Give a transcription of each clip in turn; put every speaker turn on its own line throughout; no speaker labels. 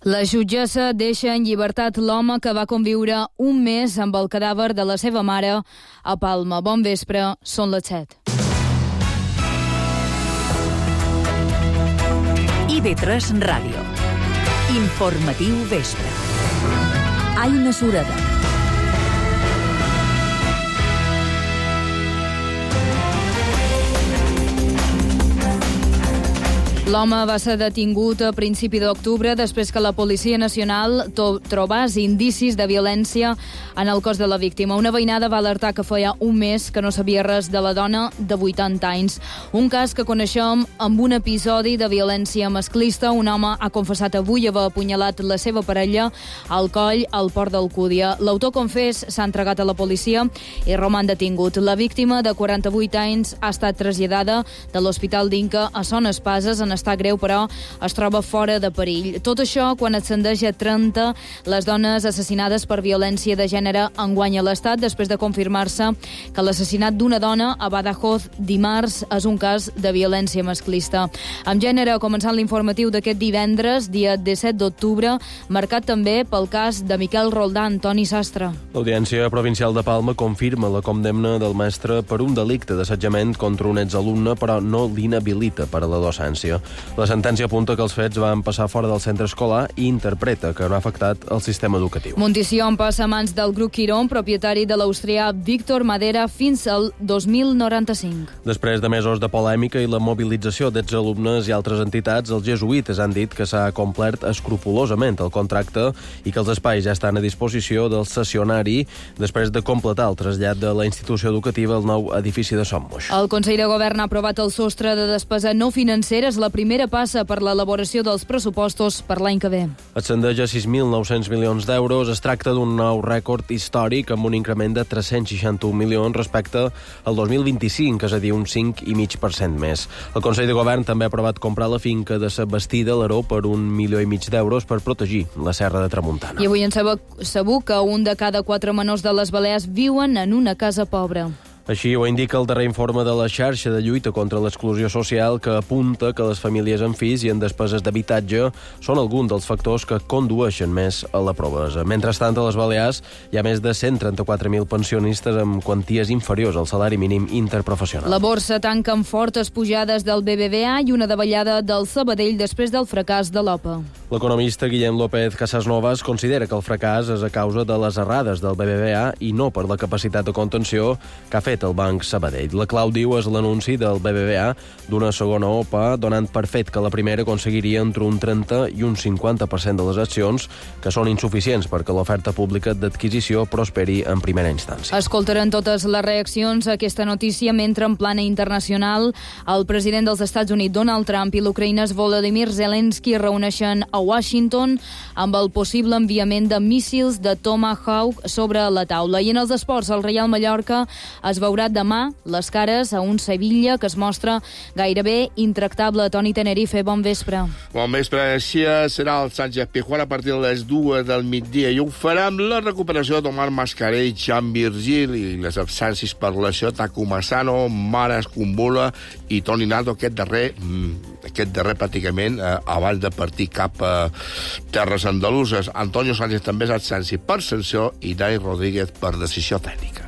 La jutgessa deixa en llibertat l'home que va conviure un mes amb el cadàver de la seva mare a Palma. Bon vespre, són les 7.
IB3 Ràdio. Informatiu vespre. Aina Sureda.
L'home va ser detingut a principi d'octubre després que la Policia Nacional trobés indicis de violència en el cos de la víctima. Una veïnada va alertar que feia un mes que no sabia res de la dona de 80 anys. Un cas que coneixem amb un episodi de violència masclista. Un home ha confessat avui haver apunyalat la seva parella al coll al Port d'Alcúdia. L'autor confés s'ha entregat a la policia i roman detingut. La víctima, de 48 anys, ha estat traslladada de l'Hospital d'Inca a Son Espases en estat greu, però es troba fora de perill. Tot això quan ascendeix a 30 les dones assassinades per violència de gènere enguany a l'Estat, després de confirmar-se que l'assassinat d'una dona a Badajoz dimarts és un cas de violència masclista. Amb gènere, començant l'informatiu d'aquest divendres, dia 17 d'octubre, marcat també pel cas de Miquel Roldán. Toni Sastre.
L'Audiència Provincial de Palma confirma la condemna del mestre per un delicte d'assetjament contra un exalumne, però no l'inhabilita per a la docència. La sentència apunta que els fets van passar fora del centre escolar i interpreta que no ha afectat el sistema educatiu.
Montició passa a mans del grup Quirón, propietari de l'austrià Víctor Madera, fins al 2095.
Després de mesos de polèmica i la mobilització d'exalumnes i altres entitats, els jesuïtes han dit que s'ha complert escrupolosament el contracte i que els espais ja estan a disposició del cessionari després de completar el trasllat de la institució educativa al nou edifici de Sommoix.
El Consell de Govern ha aprovat el sostre de despesa no financera. És la primera passa per l'elaboració dels pressupostos per l'any que ve.
Ascendeix a 6.900 milions d'euros. Es tracta d'un nou rècord històric amb un increment de 361 milions respecte al 2025, és a dir, un 5,5% més. El Consell de Govern també ha aprovat comprar la finca de Sa Bastida a l'Aró per 1,5 milions d'euros per protegir la Serra de Tramuntana.
I avui en sabut que un de cada 4 menors de les Balears viuen en una casa pobra.
Així ho indica el darrer informe de la xarxa de lluita contra l'exclusió social, que apunta que les famílies amb fills i en despeses d'habitatge són alguns dels factors que condueixen més a la pobresa. Mentrestant, a les Balears hi ha més de 134.000 pensionistes amb quanties inferiors al salari mínim interprofessional.
La borsa tanca amb fortes pujades del BBVA i una davallada del Sabadell després del fracàs de l'OPA.
L'economista Guillem López Casasnovas considera que el fracàs és a causa de les errades del BBVA i no per la capacitat de contenció que ha fet el Banc Sabadell. La clau, diu, és l'anunci del BBVA d'una segona OPA, donant per fet que la primera aconseguiria entre un 30 i un 50% de les accions, que són insuficients perquè l'oferta pública d'adquisició prosperi en primera instància.
Escoltaran totes les reaccions a aquesta notícia mentre en plana internacional el president dels Estats Units, Donald Trump, i l'ucraïnès Volodymyr Zelensky reuneixen a Washington amb el possible enviament de míssils de Tomahawk sobre la taula. I en els esports, el Real Mallorca es veurà demà les cares a un Sevilla que es mostra gairebé intractable. Toni Tenerife, bon vespre.
Bon vespre, així serà el Sánchez-Pizjuán a partir de les 2 del migdia i ho farà amb la recuperació d'Omar Mascarell, Jean Virgil i les absències per lesió Taku Massano, Mara Escumbula i Toni Naldo, aquest darrer pràcticament abans de partir cap a terres andaluses. Antonio Sánchez també és absència per sanció i Dani Rodríguez per decisió tècnica.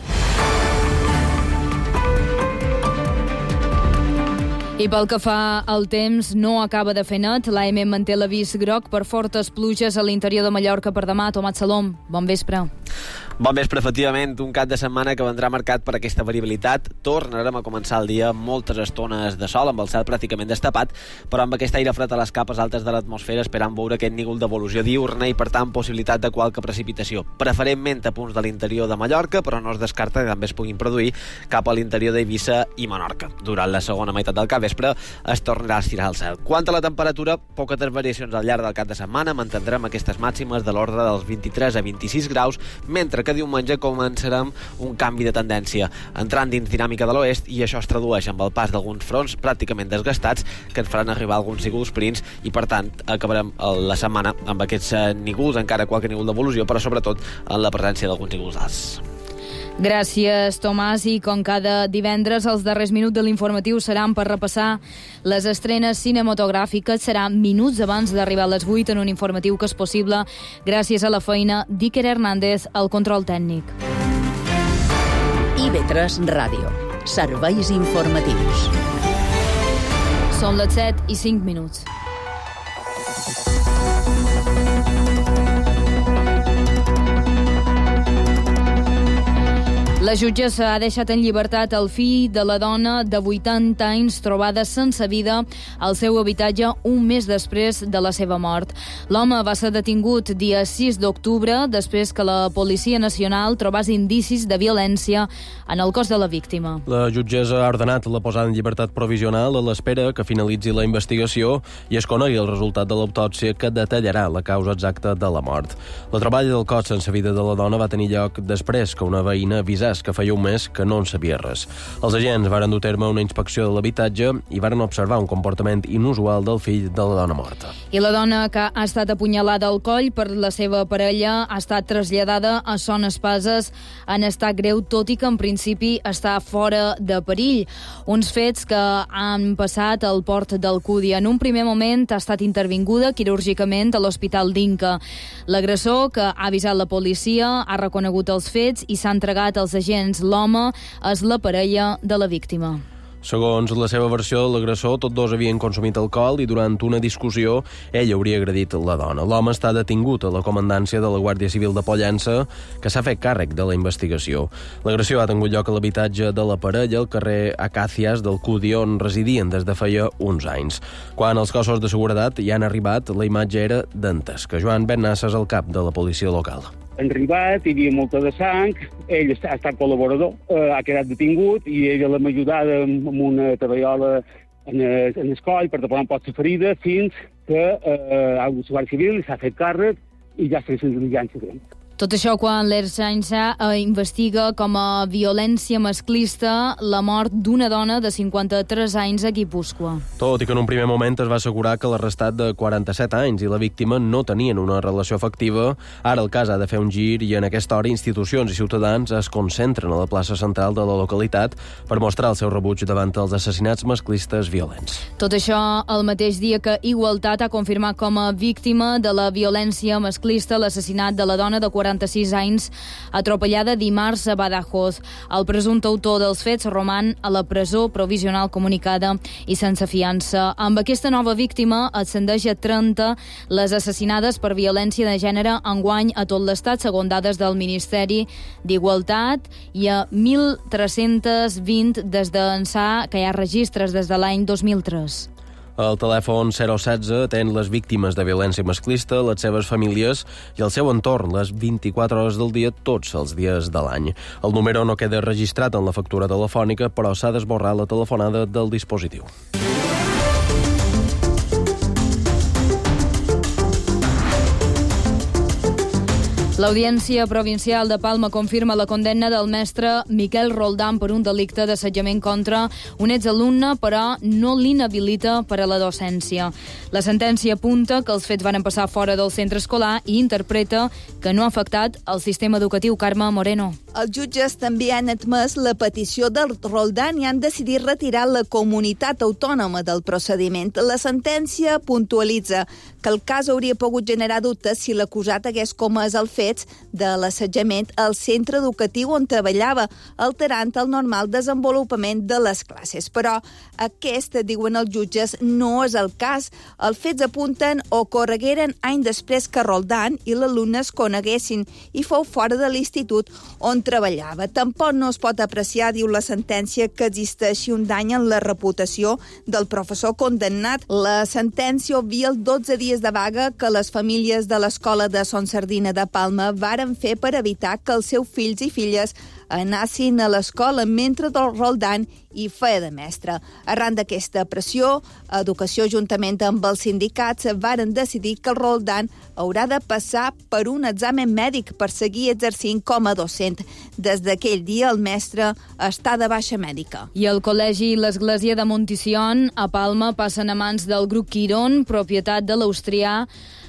I pel que fa al temps, no acaba de fer net. L'AEME manté l'avís groc per fortes pluges a l'interior de Mallorca per demà. Tomat Salom, bon vespre.
Bon vespre, efectivament, un cap de setmana que vendrà marcat per aquesta variabilitat. Tornarem a començar el dia amb moltes estones de sol, amb el cel pràcticament destapat, però amb aquest aire fred a les capes altes de l'atmosfera esperant veure aquest nígol d'evolució diurna i, per tant, possibilitat de qualque precipitació. Preferentment a punts de l'interior de Mallorca, però no es descarta que també es puguin produir cap a l'interior d'Eivissa i Menorca. Durant la segona meitat del capvespre es tornarà a estirar el cel. Quant a la temperatura, poques variacions al llarg del cap de setmana. Mantindrem aquestes màximes de l'ordre dels 23 a 26 graus, mentre que diumenge començarem un canvi de tendència, entrant dins dinàmica de l'oest, i això es tradueix amb el pas d'alguns fronts pràcticament desgastats que ens faran arribar alguns nígols prims i, per tant, acabarem la setmana amb aquests nígols, encara qualque nígol d'evolució, però sobretot en la presència d'alguns nígols alts.
Gràcies, Tomàs. I com cada divendres, els darrers minuts de l'informatiu seran per repassar les estrenes cinematogràfiques. Serà minuts abans d'arribar a les 8 en un informatiu que és possible gràcies a la feina d'Iker Hernández al control tècnic.
IB3 Ràdio. Serveis informatius.
Són les 7:05. La jutgessa ha deixat en llibertat el fill de la dona de 80 anys trobada sense vida al seu habitatge un mes després de la seva mort. L'home va ser detingut dia 6 d'octubre després que la Policia Nacional trobés indicis de violència en el cos de la víctima.
La jutgessa ha ordenat la posada en llibertat provisional a l'espera que finalitzi la investigació i es conegui el resultat de l'autòpsia que detallarà la causa exacta de la mort. La troballa del cos sense vida de la dona va tenir lloc després que una veïna avisés que feia un mes que no en sabia res. Els agents varen dur a terme una inspecció de l'habitatge i varen observar un comportament inusual del fill de la dona morta.
I la dona que ha estat apunyalada al coll per la seva parella ha estat traslladada a Son Espases en estat greu, tot i que en principi està fora de perill. Uns fets que han passat al port d'Alcúdia. En un primer moment ha estat intervinguda quirúrgicament a l'Hospital d'Inca. L'agressor, que ha avisat la policia, ha reconegut els fets i s'ha entregat als agents. L'home és la parella de la víctima.
Segons la seva versió, l'agressor, tots dos havien consumit alcohol i durant una discussió ell hauria agredit la dona. L'home està detingut a la comandància de la Guàrdia Civil de Pollença, que s'ha fet càrrec de la investigació. L'agressió ha tingut lloc a l'habitatge de la parella, al carrer Acàcies d'Alcúdia, on residien des de feia uns anys. Quan els cossos de seguretat hi han arribat, la imatge era dantesca. Joan Bernassa és el cap de la policia local.
Han arribat, hi havia molta de sang, ell ha estat col·laborador, ha quedat detingut i ella l'ha ajudada amb una tabaiola en el coll per tapar un poc la ferida fins que ha hagut la Guàrdia Civil, s'ha fet càrrec i ja està sense diligència.
Tot això quan l'Ertzaintza investiga com a violència masclista la mort d'una dona de 53 anys a Guipúscoa.
Tot i que en un primer moment es va assegurar que l'arrestat de 47 anys i la víctima no tenien una relació afectiva, ara el cas ha de fer un gir i en aquesta hora institucions i ciutadans es concentren a la plaça central de la localitat per mostrar el seu rebuig davant els assassinats masclistes violents.
Tot això el mateix dia que Igualtat ha confirmat com a víctima de la violència masclista l'assassinat de la dona de 46 anys, atropellada dimarts a Badajoz. El presumpte autor dels fets roman a la presó provisional comunicada i sense fiança. Amb aquesta nova víctima ascendeix a 30 les assassinades per violència de gènere enguany a tot l'Estat, segons dades del Ministeri d'Igualtat, i a 1.320 des d'ençà que hi ha registres des de l'any 2003.
El telèfon 016 atén les víctimes de violència masclista, les seves famílies i el seu entorn les 24 hores del dia, tots els dies de l'any. El número no queda registrat en la factura telefònica, però s'ha d'esborrar la telefonada del dispositiu.
L'Audiència Provincial de Palma confirma la condemna del mestre Miquel Roldán per un delicte d'assetjament contra un exalumne, però no l'inhabilita per a la docència. La sentència apunta que els fets van passar fora del centre escolar i interpreta que no ha afectat el sistema educatiu. Carme Moreno.
Els jutges també han admès la petició del Roldán i han decidit retirar la comunitat autònoma del procediment. La sentència puntualitza que el cas hauria pogut generar dubtes si l'acusat hagués comès el fet de l'assetjament al centre educatiu on treballava, alterant el normal desenvolupament de les classes. Però aquest, diuen els jutges, no és el cas. Els fets apunten o corregueren any després que Roldán i l'alumne es coneguessin i fou fora de l'institut on treballava. Tampoc no es pot apreciar, diu la sentència, que existeixi un dany en la reputació del professor condemnat. La sentència obvia els 12 dies de vaga que les famílies de l'escola de Son Sardina de Palma varen fer per evitar que els seus fills i filles anassin a l'escola mentre el Roldán hi feia de mestre. Arran d'aquesta pressió, Educació, juntament amb els sindicats, varen decidir que el Roldán haurà de passar per un examen mèdic per seguir exercint com a docent. Des d'aquell dia, el mestre està de baixa mèdica.
I el col·legi i l'Església de Monticion a Palma passen a mans del grup Quirón, propietat de l'austrià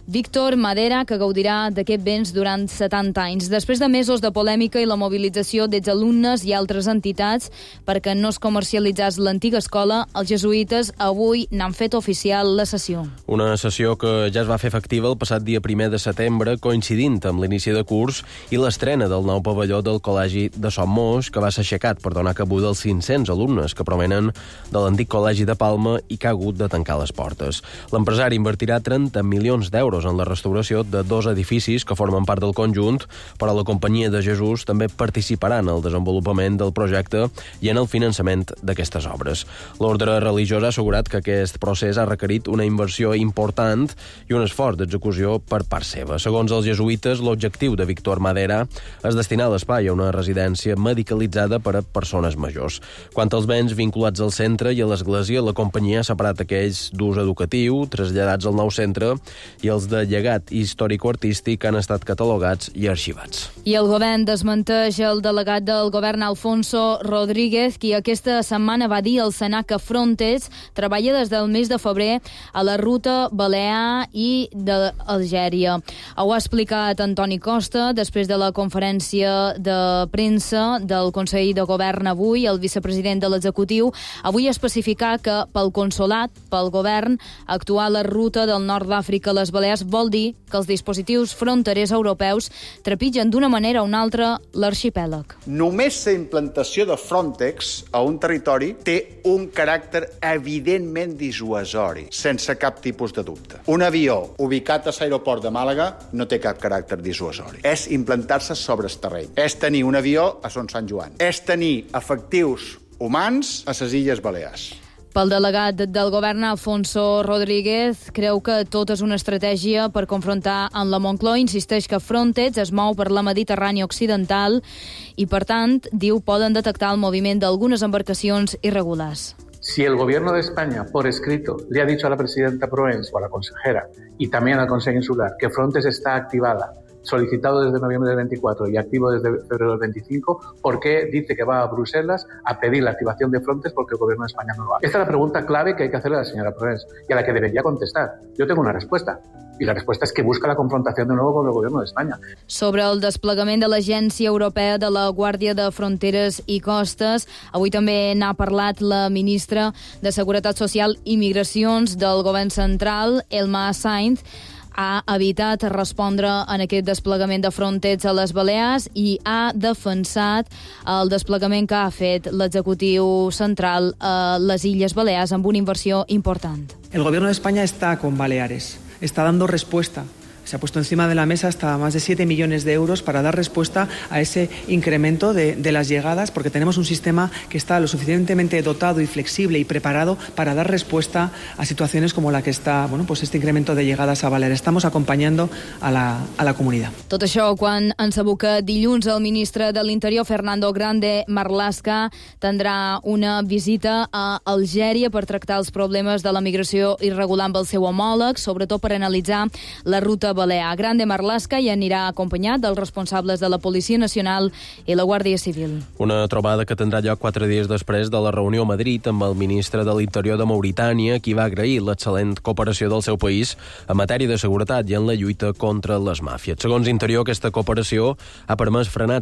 Víctor Madera, que gaudirà d'aquest béns durant 70 anys. Després de mesos de polèmica i la mobilització d'exalumnes i altres entitats perquè no es comercialitzés l'antiga escola, els jesuïtes avui n'han fet oficial la sessió.
Una sessió que ja es va fer efectiva el passat dia 1 de setembre, coincidint amb l'inici de curs i l'estrena del nou pavelló del Col·legi de Son Moix, que va ser aixecat per donar cabuda als 500 alumnes que provenen de l'antic Col·legi de Palma i que ha hagut de tancar les portes. L'empresari invertirà 30 milions d'euros en la restauració de 2 edificis que formen part del conjunt, però la Companyia de Jesús també participarà en el desenvolupament del projecte i en el finançament d'aquestes obres. L'ordre religiós ha assegurat que aquest procés ha requerit una inversió important i un esforç d'execució per part seva. Segons els jesuïtes, l'objectiu de Víctor Madera és destinar l'espai a una residència medicalitzada per a persones majors. Quant als béns vinculats al centre i a l'església, la companyia ha separat aquells d'ús educatiu, traslladats al nou centre, i els de llegat històrico-artístic han estat catalogats i arxivats.
I el govern desmenteix el delegat del govern Alfonso Rodríguez, qui aquesta setmana va dir al Senat que Frontex treballa des del mes de febrer a la ruta Balear i d'Algèria. Ho ha explicat Antoni Costa després de la conferència de premsa del Consell de Govern avui. El vicepresident de l'executiu avui especificar que pel consolat, pel govern, actuar a la ruta del nord d'Àfrica a les Balears vol dir que els dispositius fronterers europeus trepitgen d'una manera o una altra l'arxipèlag.
Només la implantació de Frontex a un territori té un caràcter evidentment dissuasori, sense cap tipus de dubte. Un avió ubicat a l'aeroport de Màlaga no té cap caràcter dissuasori. És implantar-se sobre el terreny. És tenir un avió a Son Sant Joan. És tenir efectius humans a les Illes Balears.
Pel delegat del govern, Alfonso Rodríguez, creu que tot és una estratègia per confrontar amb la Moncloa. Insisteix que Frontex es mou per la Mediterrània occidental i, per tant, diu, poden detectar el moviment d'algunes embarcacions irregulars.
Si el gobierno de España, por escrito, le ha dicho a la presidenta Proens o a la consejera y también al Consejo Insular que Frontex está activada, solicitado desde noviembre del 24 y activo desde febrero del 25, ¿por qué dice que va a Bruselas a pedir la activación de Frontex porque el gobierno de España no lo hace? Esta es la pregunta clave que hay que hacerle a la señora Proens y a la que debería contestar. Yo tengo una respuesta. I la resposta és que busca la confrontació de nou con el govern d'Espanya.
Sobre el desplegament de l'Agència Europea de la Guàrdia de Fronteres i Costes, avui també n'ha parlat la ministra de Seguretat Social i Migracions del govern central, Elma Sainz. Ha evitat respondre en aquest desplegament de Frontex a les Balears i ha defensat el desplegament que ha fet l'executiu central a les Illes Balears amb una inversió important.
El gobierno de España está con Baleares, está dando respuesta. Se ha puesto encima de la mesa hasta más de 7 millones de euros para dar respuesta a ese incremento de las llegadas, porque tenemos un sistema que está lo suficientemente dotado y flexible y preparado para dar respuesta a situaciones como la que está, pues este incremento de llegadas a Baleares. Estamos acompañando a la comunidad.
Tot això quan en sabut que dilluns el ministre de l'Interior, Fernando Grande Marlaska, tindrà una visita a Algèria per tractar els problemes de la migració irregular amb el seu homòleg, sobretot per analitzar la ruta Balear. Grande Marlaska hi anirà acompanyat dels responsables de la Policia Nacional i la Guàrdia Civil.
Una trobada que tindrà lloc 4 dies després de la reunió a Madrid amb el ministre de l'Interior de Mauritània, qui va agrair l'excel·lent cooperació del seu país en matèria de seguretat i en la lluita contra les màfies. Segons Interior, aquesta cooperació ha permès frenar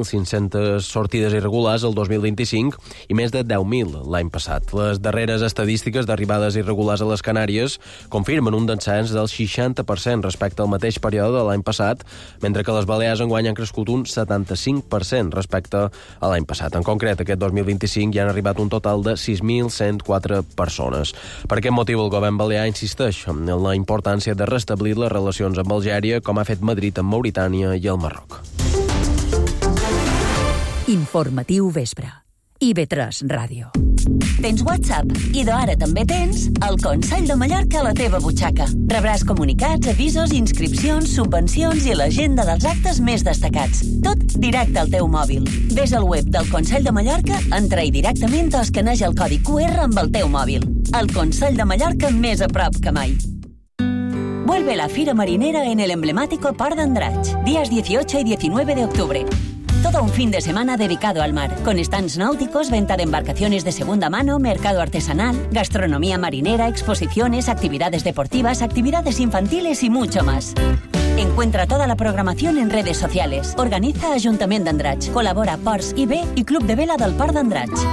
3.500 sortides irregulars el 2025 i més de 10.000 l'any passat. Les darreres estadístiques d'arribades irregulars a les Canàries confirmen un descens del 60% respecte al mateix període de l'any passat, mentre que les Balears enguany han crescut un 75% respecte a l'any passat. En concret, aquest 2025 hi han arribat un total de 6.104 persones. Per aquest motiu, el govern balear insisteix en la importància de restablir les relacions amb Algèria, com ha fet Madrid amb Mauritània i el Marroc.
Informatiu vespre. IB3 Ràdio. Tens WhatsApp i d'ara també tens el Consell de Mallorca a la teva butxaca. Rebràs comunicats, avisos, inscripcions, subvencions i l'agenda dels actes més destacats. Tot directe al teu mòbil. Ves al web del Consell de Mallorca, entra-hi directament o escaneja el codi QR amb el teu mòbil. El Consell de Mallorca més a prop que mai. Vuelve la Fira Marinera en el emblemático Port d'Andratx, días 18 y 19 de octubre. todo un fin de semana dedicado al mar, con stands náuticos, venta de embarcaciones de segunda mano, mercado artesanal, gastronomía marinera, exposiciones, actividades deportivas, actividades infantiles y mucho más. Encuentra toda la programación en redes sociales. Organiza Ajuntament d'Andratx. Colabora Ports IB i Club de Vela del Port d'Andratx.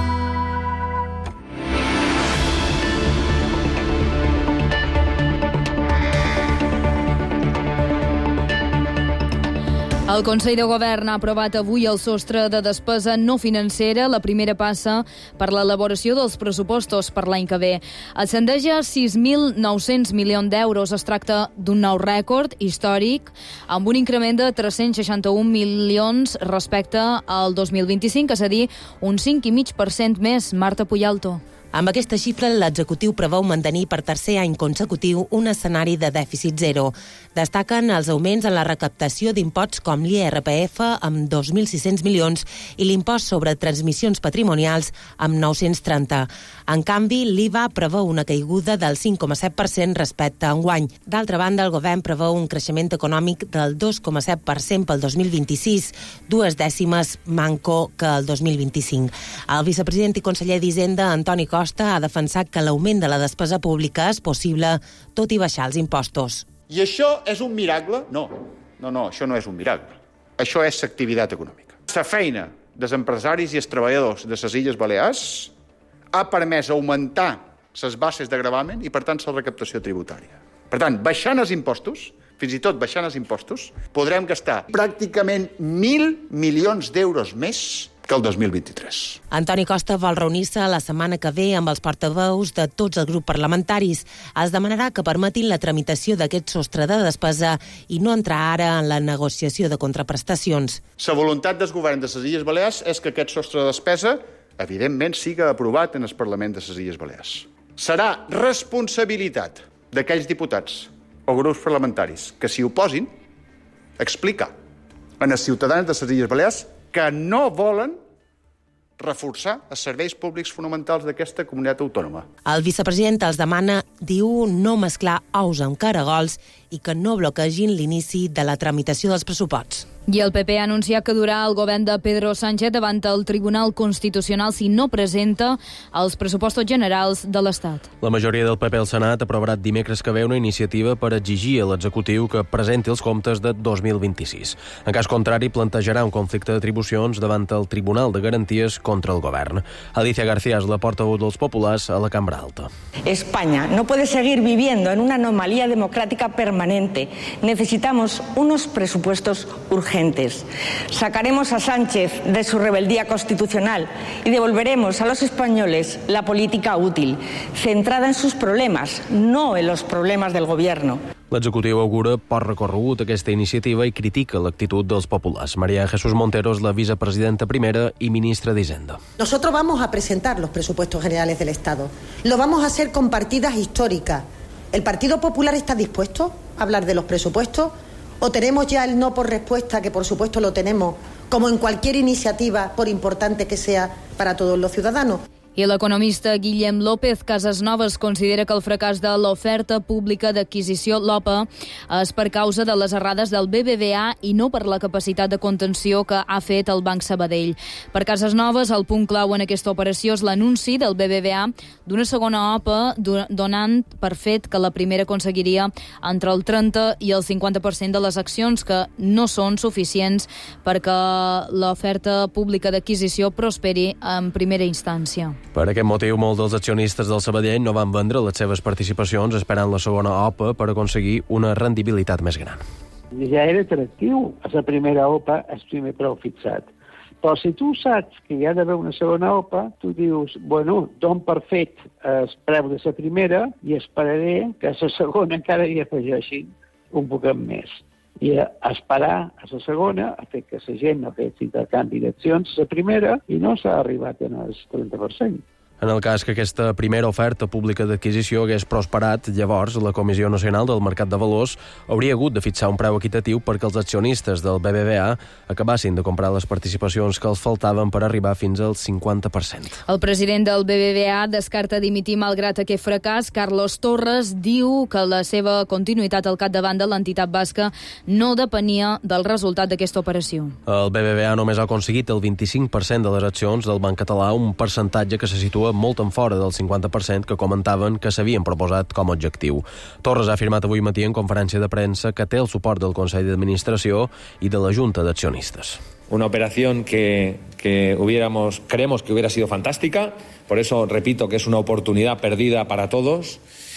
El Consell de Govern ha aprovat avui el sostre de despesa no financera, la primera passa per l'elaboració dels pressupostos per l'any que ve. Ascendeix a 6.900 milions d'euros. Es tracta d'un nou rècord històric, amb un increment de 361 milions respecte al 2025, és a dir, un 5,5% més. Marta Puyalto.
Amb aquesta xifra, l'executiu preveu mantenir per tercer any consecutiu un escenari de dèficit zero. Destaquen els augments en la recaptació d'imposts com l'IRPF amb 2.600 milions i l'impost sobre transmissions patrimonials amb 930. En canvi, l'IVA preveu una caiguda del 5,7% respecte a enguany. D'altra banda, el govern preveu un creixement econòmic del 2,7% pel 2026, 2 dècimes manco que el 2025. El vicepresident i conseller d'Hisenda, Antoni Costa, ha defensat que l'augment de la despesa pública és possible, tot i baixar els impostos.
I això és un miracle? No, això no és un miracle. Això és activitat econòmica. La feina dels empresaris i els treballadors de les Illes Balears ha permès augmentar les bases de gravamen i, per tant, la recaptació tributària. Per tant, baixant els impostos, fins i tot baixant els impostos, podrem gastar pràcticament 1.000 milions d'euros més que el 2023.
Antoni Costa vol reunir-se la setmana que ve amb els portaveus de tots els grups parlamentaris. Es demanarà que permetin la tramitació d'aquest sostre de despesa i no entrar ara en la negociació de contraprestacions.
La voluntat del govern de les Illes Balears és que aquest sostre de despesa, evidentment, siga aprovat en el Parlament de les Illes Balears. Serà responsabilitat d'aquells diputats o grups parlamentaris que s'hi oposin explicar a els ciutadans de les Illes Balears que no volen reforçar els serveis públics fonamentals d'aquesta comunitat autònoma.
El vicepresident els demana, diu, no mesclar ous amb caragols i que no bloquegin l'inici de la tramitació dels pressuposts.
I el PP ha anunciat que durà el govern de Pedro Sánchez davant el Tribunal Constitucional si no presenta els pressupostos generals de l'Estat.
La majoria del PP al Senat aprovarà dimecres que ve una iniciativa per exigir a l'executiu que presenti els comptes de 2026. En cas contrari, plantejarà un conflicte d'atribucions davant el Tribunal de Garanties contra el govern. Alicia García és la portaveu dels populars a la Cambra Alta.
España no puede seguir viviendo en una anomalía democrática permanente. Necesitamos unos presupuestos urgentes. Sacaremos a Sánchez de su rebeldía constitucional y devolveremos a los españoles la política útil, centrada en sus problemas, no en los problemas del gobierno.
L'executiu augura poc recorregut aquesta iniciativa i critica l'actitud dels populars. María Jesús Montero és la vicepresidenta primera i ministra d'Hisenda.
Nosotros vamos a presentar los presupuestos generales del Estado. Lo vamos a hacer con partidas históricas. ¿El Partido Popular está dispuesto a hablar de los presupuestos? ¿O tenemos ya el no por respuesta, que por supuesto lo tenemos, como en cualquier iniciativa, por importante que sea para todos los ciudadanos?
I l'economista Guillem López Casasnovas considera que el fracàs de l'oferta pública d'adquisició l'OPA és per causa de les errades del BBVA i no per la capacitat de contenció que ha fet el Banc Sabadell. Per Casasnovas, el punt clau en aquesta operació és l'anunci del BBVA d'una segona OPA donant per fet que la primera aconseguiria entre el 30 i el 50% de les accions, que no són suficients perquè l'oferta pública d'adquisició prosperi en primera instància.
Per aquest motiu, molts dels accionistes del Sabadell no van vendre les seves participacions esperant la segona OPA per aconseguir una rendibilitat més gran.
Ja era atractiu a la primera OPA el primer preu fixat. Però si tu saps que hi ha d'haver una segona OPA, tu dius, bueno, don per fet el preu de la primera i esperaré que a la segona encara hi afegeixin un poquet més. I esperar a la segona a fer que la gent no fes intercanvi d'accions a la primera i no s'ha arribat en el 30%.
En el cas que aquesta primera oferta pública d'adquisició hagués prosperat, llavors la Comissió Nacional del Mercat de Valors hauria hagut de fixar un preu equitatiu perquè els accionistes del BBVA acabassin de comprar les participacions que els faltaven per arribar fins al 50%.
El president del BBVA descarta dimitir malgrat aquest fracàs. Carlos Torres diu que la seva continuïtat al capdavant de l'entitat basca no depenia del resultat d'aquesta operació.
El BBVA només ha aconseguit el 25% de les accions del Banc Català, un percentatge que se situa molt en fora del 50% que comentaven que s'havien proposat com a objectiu. Torres ha afirmat avui matí en conferència de premsa que té el suport del Consell d'Administració i de la Junta d'Accionistes.
Una operación que creemos que hubiera sido fantástica, por eso repito que es una oportunidad perdida para todos,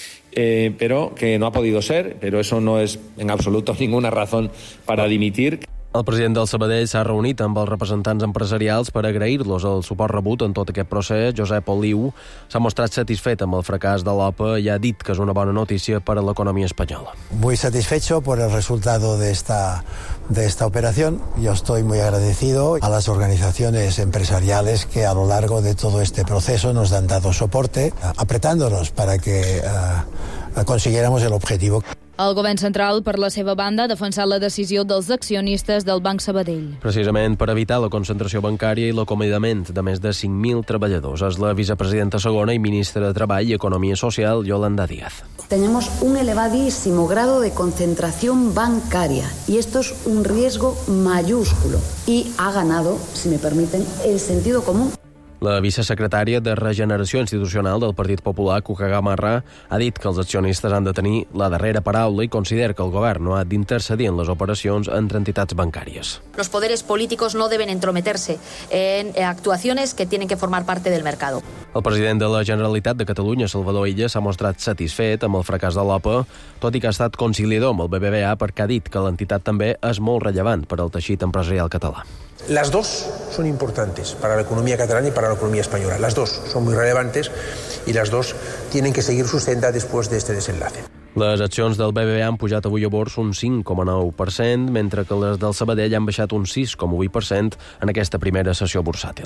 pero que no ha podido ser, pero eso no es en absoluto ninguna razón para dimitir.
El president del Sabadell s'ha reunit amb els representants empresarials per agrair-los el suport rebut en tot aquest procés. Josep Oliu s'ha mostrat satisfet amb el fracàs de l'OPA i ha dit que és una bona notícia per a l'economía espanyola.
Muy satisfecho por el resultado de esta operación. Yo estoy muy agradecido a las organizaciones empresariales que a lo largo de todo este proceso nos han dado soporte, apretándonos para que consiguiéramos el objetivo.
El govern central, per la seva banda, ha defensat la decisió dels accionistes del Banc Sabadell.
Precisament per evitar la concentració bancària i l'acomiadament de més de 5.000 treballadors. És la vicepresidenta segona i ministra de Treball i Economia Social, Yolanda Díaz.
Tenemos un elevadísimo grado de concentración bancaria y esto es un riesgo mayúsculo y ha ganado, si me permiten, el sentido común.
La vicesecretària de Regeneració Institucional del Partit Popular, Cuca Gamarra, ha dit que els accionistes han de tenir la darrera paraula i considera que el govern no ha d'intercedir en les operacions entre entitats bancàries.
Los poderes políticos no deben entrometerse en actuaciones que tienen que formar parte del mercado.
El president de la Generalitat de Catalunya, Salvador Illa, s'ha mostrat satisfet amb el fracàs de l'OPA, tot i que ha estat conciliador amb el BBVA perquè ha dit que l'entitat també és molt rellevant per al teixit empresarial català.
Las dos son importantes para la economía catalana y para la economía española. Las dos son muy relevantes y las dos tienen que seguir su senda después de este desenlace.
Les accions del BBVA han pujat avui a bors un 5,9%, mentre que les del Sabadell han baixat un 6,8% en aquesta primera sessió bursàtil.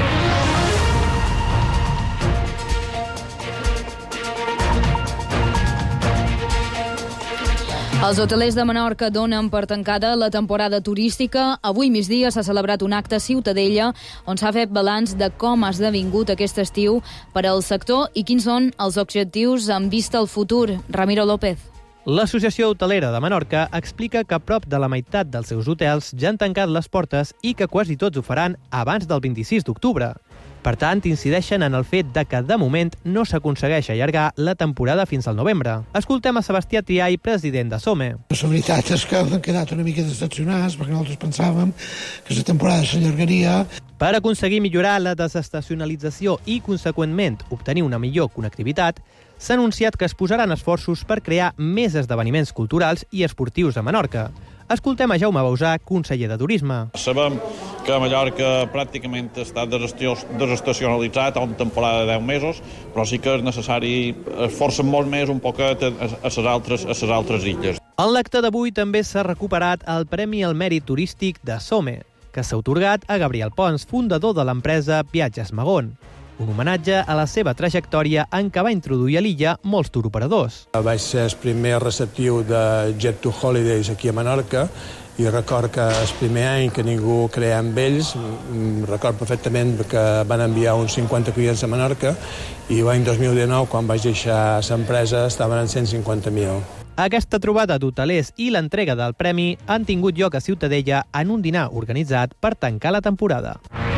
Els hotelers de Menorca donen per tancada la temporada turística. Avui migdia s'ha celebrat un acte a Ciutadella on s'ha fet balanç de com ha esdevingut aquest estiu per al sector i quins són els objectius en vista al futur. Ramiro López.
L'Associació Hotelera de Menorca explica que prop de la meitat dels seus hotels ja han tancat les portes i que quasi tots ho faran abans del 26 d'octubre. Per tant, incideixen en el fet de que, de moment, no s'aconsegueix allargar la temporada fins al novembre. Escoltem a Sebastià Triay, president de SOME.
La veritat és que han quedat una mica decepcionats perquè nosaltres pensàvem que la temporada s'allargaria.
Per aconseguir millorar la desestacionalització i, conseqüentment, obtenir una millor connectivitat, s'ha anunciat que es posaran esforços per crear més esdeveniments culturals i esportius a Menorca. Escoltem a Jaume Bausà, conseller de Turisme.
Sabem que Mallorca pràcticament està desestacionalitzat a una temporada de 10 mesos, però sí que és necessari esforçar molt més un poquet a les altres illes.
En l'acte d'avui també s'ha recuperat el Premi al Mèrit Turístic de SOME, que s'ha atorgat a Gabriel Pons, fundador de l'empresa Viatges Magón. Un homenatge a la seva trajectòria en què va introduir a l'illa molts turoperadors.
Vaig ser el primer receptiu de Jet2 Holidays aquí a Menorca i record que el primer any que ningú creia amb ells, record perfectament que van enviar uns 50 clients a Menorca i l'any 2019, quan vaig deixar l'empresa, estaven en 150.000.
Aquesta trobada d'hotelers i l'entrega del premi han tingut lloc a Ciutadella en un dinar organitzat per tancar la temporada.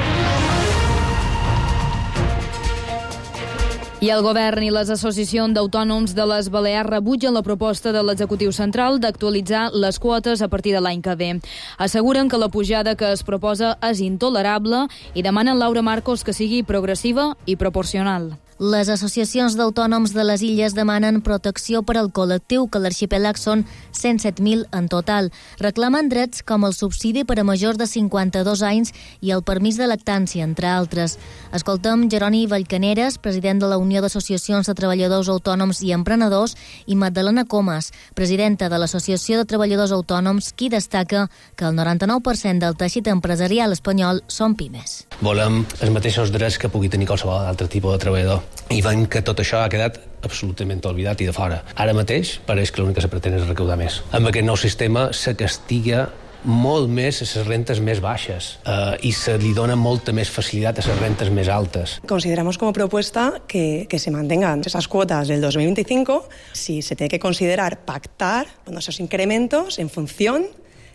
I el govern i les associacions d'autònoms de les Balears rebutgen la proposta de l'executiu central d'actualitzar les quotes a partir de l'any que ve. Asseguren que la pujada que es proposa és intolerable i demanen Laura Marcos que sigui progressiva i proporcional.
Les associacions d'autònoms de les illes demanen protecció per al col·lectiu, que a l'arxipèlag són 107.000 en total. Reclamen drets com el subsidi per a majors de 52 anys i el permís de lactància, entre altres. Escoltem Jeroni Vallcaneres, president de la Unió d'Associacions de Treballadors Autònoms i Emprenedors, i Magdalena Comas, presidenta de l'Associació de Treballadors Autònoms, qui destaca que el 99% del teixit empresarial espanyol són pimes.
Volem els mateixos drets que pugui tenir qualsevol altre tipus de treballador. I veiem que tot això ha quedat absolutament oblidat i de fora. Ara mateix pareix que l'únic que se pretén és recaudar més. Amb aquest nou sistema se castiga molt més a les rentes més baixes y se li dona molta més facilitat a les rentes més altes.
Consideramos como propuesta que se mantengan esas cuotas del 2025, si se tiene que considerar pactar esos incrementos en función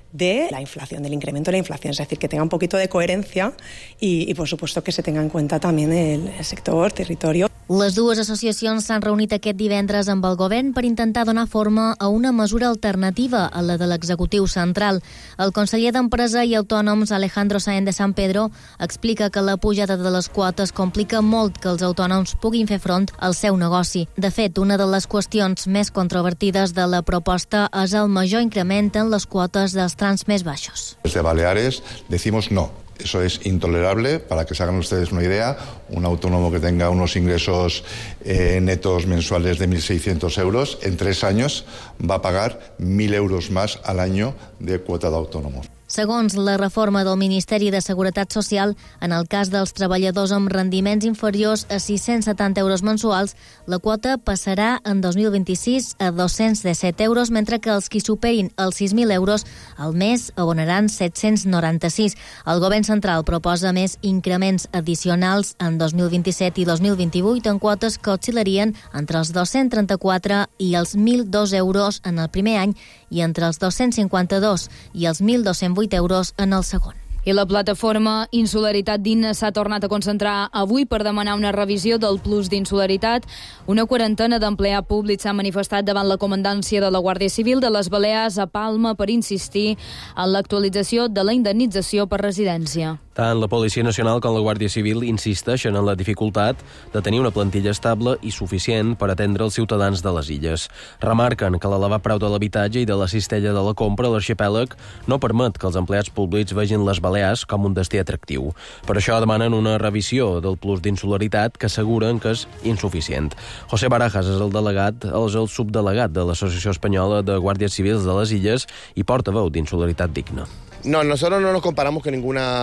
de la inflación, del incremento de la inflación, es decir, que tenga un poquito de coherencia y por supuesto que se tenga en cuenta también el sector, territorio.
Les dues associacions s'han reunit aquest divendres amb el govern per intentar donar forma a una mesura alternativa a la de l'executiu central. El conseller d'Empresa i Autònoms, Alejandro Sáenz de San Pedro, explica que la pujada de les quotes complica molt que els autònoms puguin fer front al seu negoci. De fet, una de les qüestions més controvertides de la proposta és el major increment en les quotes dels trams més baixos.
Desde Baleares decimos no. Eso es intolerable. Para que se hagan ustedes una idea, un autónomo que tenga unos ingresos netos mensuales de 1.600 euros, en 3 años va a pagar 1.000 euros más al año de cuota de autónomo.
Segons la reforma del Ministeri de Seguretat Social, en el cas dels treballadors amb rendiments inferiors a 670 euros mensuals, la quota passarà en 2026 a 217 euros, mentre que els qui superin els 6.000 euros al mes abonaran 796. El govern central proposa més increments addicionals en 2027 i 2028 en quotes que oscil·larien entre els 234 i els 1.002 euros en el primer any i entre els 252 i els 1.208 euros en el segon.
I la plataforma Insularitat Digna s'ha tornat a concentrar avui per demanar una revisió del plus d'insularitat. Una quarantena d'empleats públics s'han manifestat davant la comandància de la Guàrdia Civil de les Balears a Palma per insistir en l'actualització de la indemnització per residència.
Tant la Policia Nacional com la Guàrdia Civil insisteixen en la dificultat de tenir una plantilla estable i suficient per atendre els ciutadans de les illes. Remarquen que l'elevat preu de l'habitatge i de la cistella de la compra a l'arxipèlag no permet que els empleats públics vegin les Balears com un destí atractiu. Per això demanen una revisió del plus d'insularitat que asseguren que és insuficient. José Barajas és el subdelegat de l'Associació Espanyola de Guàrdies Civils de les Illes i portaveu d'Insularitat Digna.
No, nosotros no nos comparamos con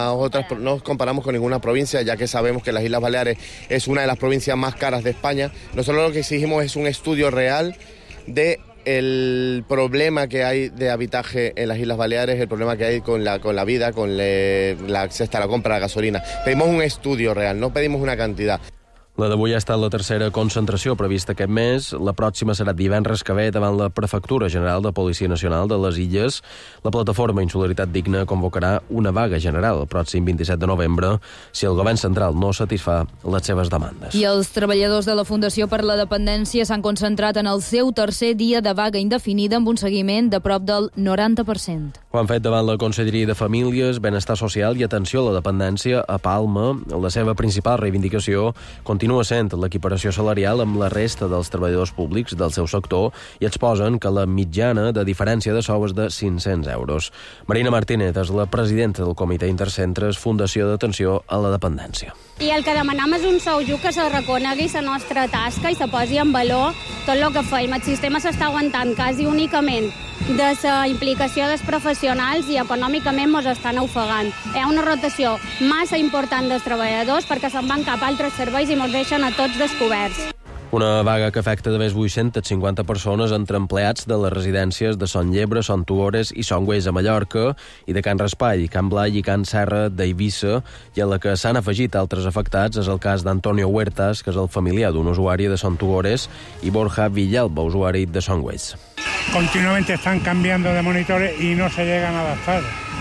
ninguna provincia, ya que sabemos que las Islas Baleares es una de las provincias más caras de España. Nosotros lo que exigimos es un estudio real de el problema que hay de habitaje en las Islas Baleares, el problema que hay con la vida, con la cesta, la compra de la gasolina. Pedimos un estudio real, no pedimos una cantidad.
La d'avui ha estat la tercera concentració prevista aquest mes. La pròxima serà divendres que ve davant la Prefectura General de Policia Nacional de les Illes. La plataforma Insularitat Digna convocarà una vaga general el pròxim 27 de novembre si el govern central no satisfà les seves demandes.
I els treballadors de la Fundació per la Dependència s'han concentrat en el seu tercer dia de vaga indefinida amb un seguiment de prop del 90%.
Ho han fet davant la Conselleria de Famílies, Benestar Social i Atenció a la Dependència a Palma. La seva principal reivindicació continua sent l'equiparació salarial amb la resta dels treballadors públics del seu sector i exposen que la mitjana de diferència de sou és de 500 euros. Marina Martínez és la presidenta del Comitè Intercentres Fundació d'Atenció a la Dependència.
I el que demanam és un sou just que se reconegui la nostra tasca i se posi en valor tot el que feim. El sistema s'està aguantant quasi únicament de la implicació dels professionals i econòmicament ens estan ofegant. Hi ha una rotació massa important dels treballadors perquè se'n van cap a altres serveis i ens deixen a tots descoberts.
Una vaga que afecta de més 850 persones entre empleats de les residències de Son Llebre, Son Tugores i Son Güell a Mallorca i de Can Raspall, Can Blai i Can Serra d'Eivissa, i a la que s'han afegit altres afectats és el cas d'Antonio Huertas, que és el familiar d'un usuari de Son Tugores, i Borja Villalba, usuari de Son Güell.
Continuamente están cambiando de monitores y no se llegan a adaptar.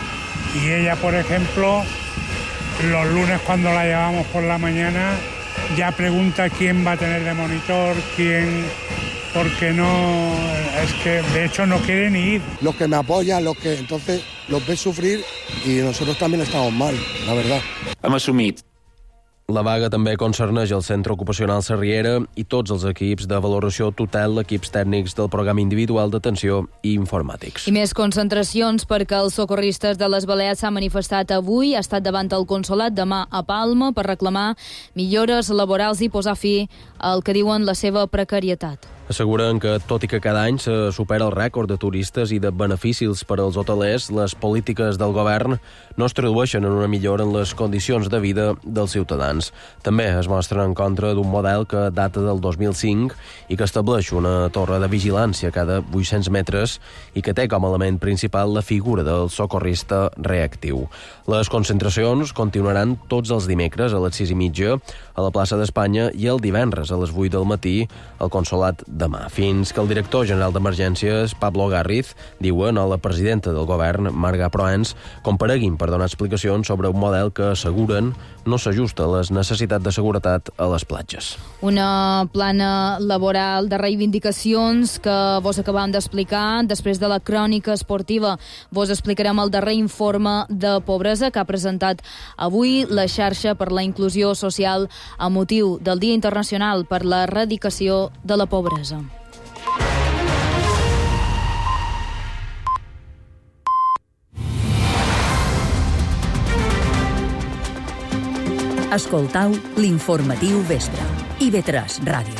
Y ella, por ejemplo, los lunes cuando la llevamos por la mañana ya pregunta quién va a tener de monitor, porque no, es que de hecho no quiere ni ir.
Los que me apoyan, entonces los ves sufrir y nosotros también estamos mal, la verdad.
Hem assumit. La vaga també concerneix el Centre Ocupacional Sarriera i tots els equips de valoració total, equips tècnics del programa individual d'atenció i informàtics.
I més concentracions perquè els socorristes de les Balears s'han manifestat avui, ha estat davant el consolat demà a Palma per reclamar millores laborals i posar fi al que diuen la seva precarietat.
Asseguren que, tot i que cada any se supera el rècord de turistes i de beneficis per als hotelers, les polítiques del govern no es tradueixen en una millora en les condicions de vida dels ciutadans. També es mostren en contra d'un model que data del 2005 i que estableix una torre de vigilància cada 800 metres i que té com a element principal la figura del socorrista reactiu. Les concentracions continuaran tots els dimecres a les 6:30 a la plaça d'Espanya i el divendres a les 8 del matí al Consolat demà, fins que el director general d'Emergències, Pablo Garriz, diuen a la presidenta del govern, Marga Proens, compareguin per donar explicacions sobre un model que asseguren no s'ajusta a les necessitats de seguretat a les platges.
Una plana laboral de reivindicacions que vos acabam d'explicar. Després de la crònica esportiva vos explicarem el darrer informe de pobresa que ha presentat avui la xarxa per la inclusió social a motiu del Dia Internacional per l'Erradicació de la Pobresa.
Escoltau l'informatiu vespre. IB3 Ràdio.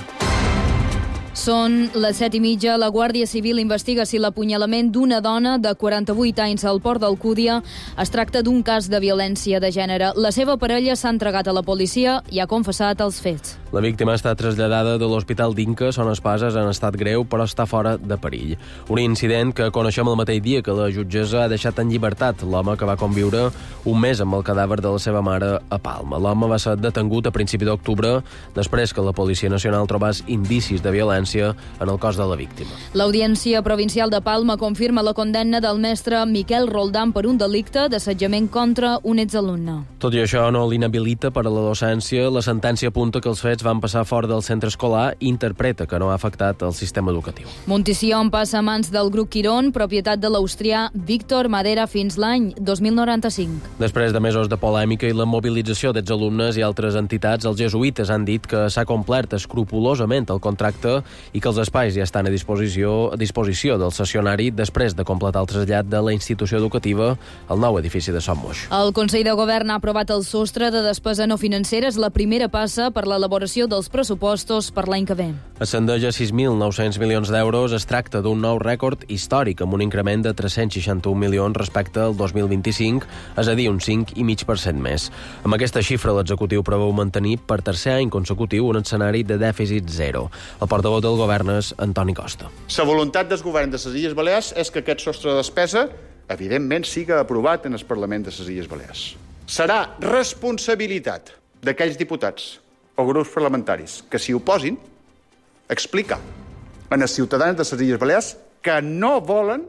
Són les 7:30. La Guàrdia Civil investiga si l'apunyalament d'una dona de 48 anys al Port d'Alcúdia es tracta d'un cas de violència de gènere. La seva parella s'ha entregat a la policia i ha confessat els fets.
La víctima ha estat traslladada de l'Hospital d'Inca, Son Espases, en estat greu, però està fora de perill. Un incident que coneixem el mateix dia que la jutgessa ha deixat en llibertat l'home que va conviure un mes amb el cadàver de la seva mare a Palma. L'home va ser detengut a principi d'octubre, després que la Policia Nacional trobés indicis de violència en el cos de la víctima.
L'Audiència Provincial de Palma confirma la condemna del mestre Miquel Roldán per un delicte d'assetjament contra un exalumne.
Tot i això no l'inhabilita per a la docència. La sentència apunta que els fets van passar fora del centre escolar i interpreta que no ha afectat el sistema educatiu.
Montisión passa a mans del grup Quirón, propietat de l'austrià Víctor Madera, fins l'any 2095.
Després de mesos de polèmica i la mobilització d'exalumnes i altres entitats, els jesuïtes han dit que s'ha complert escrupolosament el contracte i que els espais ja estan a disposició del cessionari després de completar el trasllat de la institució educativa al nou edifici de Son Moix.
El Consell de Govern ha aprovat el sostre de despesa no financera, és la primera passa per l'elaboració dels pressupostos per l'any que ve.
Ascendeix a 6.900 milions d'euros. Es tracta d'un nou rècord històric amb un increment de 361 milions respecte al 2025, és a dir, un 5,5% més. Amb aquesta xifra, l'executiu preveu mantenir per tercer any consecutiu un escenari de dèficit zero. El portaveu del govern és Antoni Costa.
La voluntat del govern de les Illes Balears és que aquest sostre de despesa, evidentment, siga aprovat en el Parlament de les Illes Balears. Serà responsabilitat d'aquells diputats o grups parlamentaris que s'hi oposin explicar als ciutadans de les Illes Balears que no volen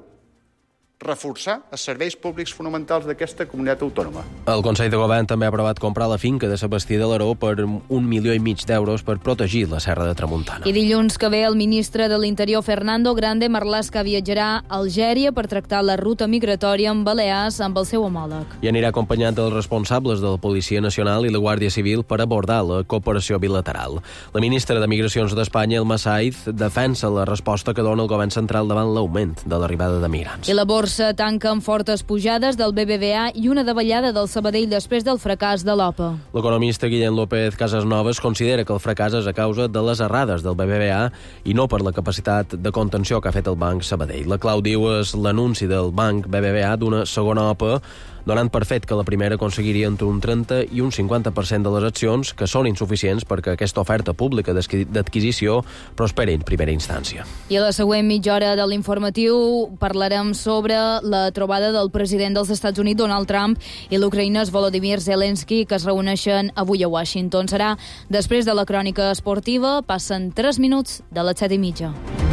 reforçar els serveis públics fonamentals d'aquesta comunitat autònoma.
El Consell de Govern també ha aprovat comprar la finca de Sebastià de l'Aró per 1,5 milions d'euros per protegir la Serra de Tramuntana.
I dilluns que ve el ministre de l'Interior, Fernando Grande Marlaska, viatjarà a Algèria per tractar la ruta migratòria amb Balears amb el seu homòleg.
I anirà acompanyat dels responsables de la Policia Nacional i la Guàrdia Civil per abordar la cooperació bilateral. La ministra de Migracions d'Espanya, Elma Saiz, defensa la resposta que dona el govern central davant l'augment de l'arribada de migrants.
I la borsa tanca amb fortes pujades del BBVA i una davallada del Sabadell després del fracàs de l'OPA.
L'economista Guillem López Casasnovas considera que el fracàs és a causa de les errades del BBVA i no per la capacitat de contenció que ha fet el Banc Sabadell. La clau, diu, és l'anunci del Banc BBVA d'una segona OPA, donant per fet que la primera aconseguiria entre un 30 i un 50% de les accions, que són insuficients perquè aquesta oferta pública d'adquisició prosperi en primera instància.
I a la següent mitja hora de l'informatiu parlarem sobre la trobada del president dels Estats Units, Donald Trump, i l'ucraïnès Volodymyr Zelensky, que es reuneixen avui a Washington. Serà després de la crònica esportiva. Passen 3 minuts de les 7:30.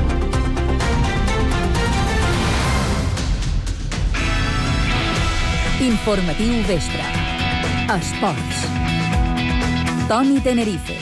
Informatiu vespre. Esports. Toni Tenerife.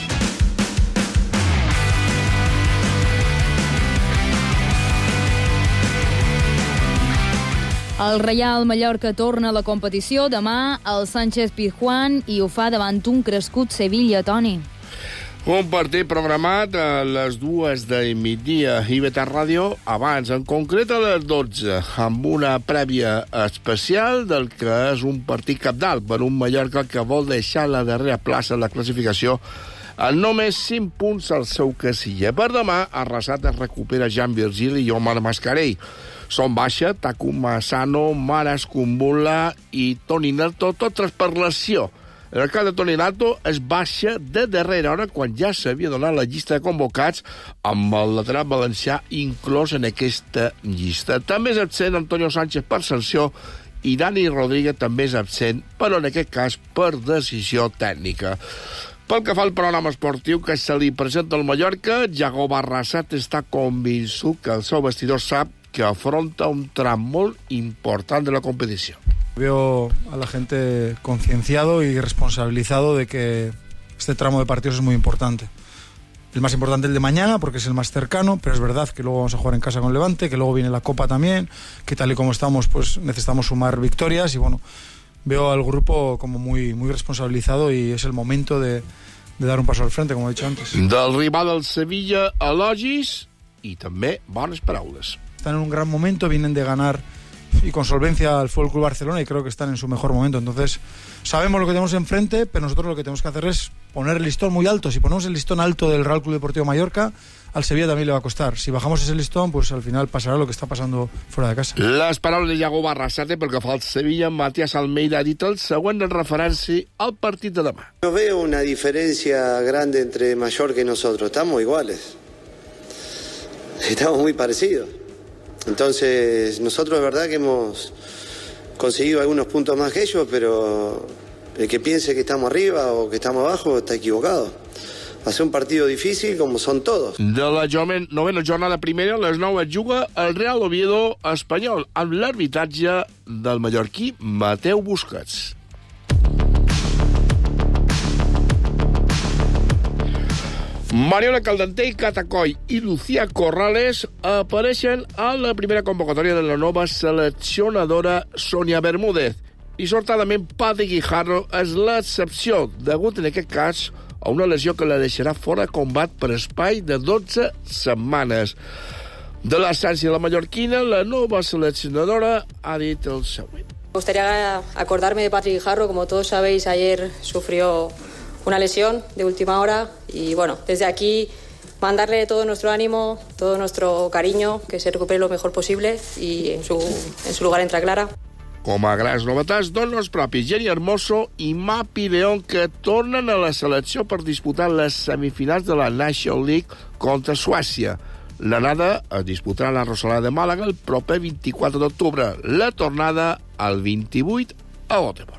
El Reial Mallorca torna a la competició demà al Sánchez Pizjuán i ho fa davant un crescut Sevilla, Toni.
Un partit programat a les 2 del migdia a IB3 Ràdio, abans, en concret a les 12, amb una prèvia especial del que és un partit cabdal per un Mallorca que vol deixar la darrera plaça de la classificació amb només 5 punts al seu casilla. Per demà, a Arrasat es recupera Jan Virgili i Omar Mascarell. Són baixa Takuma Asano, Maras Kumbula i Toni Nato, tots per lesió. En el cas de Toni Nato es baixa de darrera hora quan ja s'havia donat la llista de convocats amb el lateral valencià inclòs en aquesta llista. També és absent Antonio Sánchez per sanció i Dani Rodríguez també és absent, però en aquest cas per decisió tècnica. Pel que fa al programa esportiu que se li presenta al Mallorca, Yago Barrasat està convençut que el seu vestidor sap que afronta un tram molt important de la competició.
Veo a la gente concienciado y responsabilizado de que este tramo de partidos es muy importante. El más importante el de mañana porque es el más cercano, pero es verdad que luego vamos a jugar en casa con Levante, que luego viene la Copa también, que tal y como estamos pues necesitamos sumar victorias y bueno, veo al grupo como muy responsabilizado y es el momento de dar un paso al frente, como he dicho antes.
Del rival del Sevilla, elogis i també bones paraules.
Están en un gran momento, vienen de ganar y con solvencia al Fútbol Club Barcelona y creo que están en su mejor momento. Entonces, sabemos lo que tenemos enfrente, pero nosotros lo que tenemos que hacer es poner el listón muy alto. Si ponemos el listón alto del Real Club Deportivo Mallorca, al Sevilla también le va a costar. Si bajamos ese listón, pues al final pasará lo que está pasando fuera de casa.
Les paraules de Yago Barrasate pel que fa al Sevilla, Matías Almeida ha dit el següent en referència al partit de demà.
No veo una diferencia grande entre Mallorca y nosotros. Estamos iguales. Estamos muy parecidos. Entonces, nosotros es verdad que hemos conseguido algunos puntos más que ellos, pero el que piense que estamos arriba o que estamos abajo está equivocado. Va a ser un partido difícil como son todos.
De la novena jornada primera, a les 9 es juga el Real Oviedo espanyol amb l'arbitratge del mallorquí Mateu Busquets. Mariona Caldenté, Cata Coll i Lucía Corrales apareixen a la primera convocatòria de la nova seleccionadora Sonia Bermúdez. I, sortadament, Paddy Guijarro és l'excepció, degut en aquest cas a una lesió que la deixarà fora de combat per espai de 12 setmanes. De l'essència de la mallorquina, la nova seleccionadora ha dit el següent.
Me gustaría acordarme de Paddy Guijarro. Como todos sabéis, ayer sufrió una lesión de última hora y bueno, desde aquí mandarle todo nuestro ánimo, todo nuestro cariño, que se recupere lo mejor posible y en su lugar entra Clara.
Com a grans novetats, doncs els propis Jenny Hermoso i Mapi León, que tornen a la selecció per disputar les semifinals de la National League contra Suècia. L'anada es disputarà a la Rosaleda de Màlaga el proper 24 d'octubre, la tornada el 28 a Göteborg.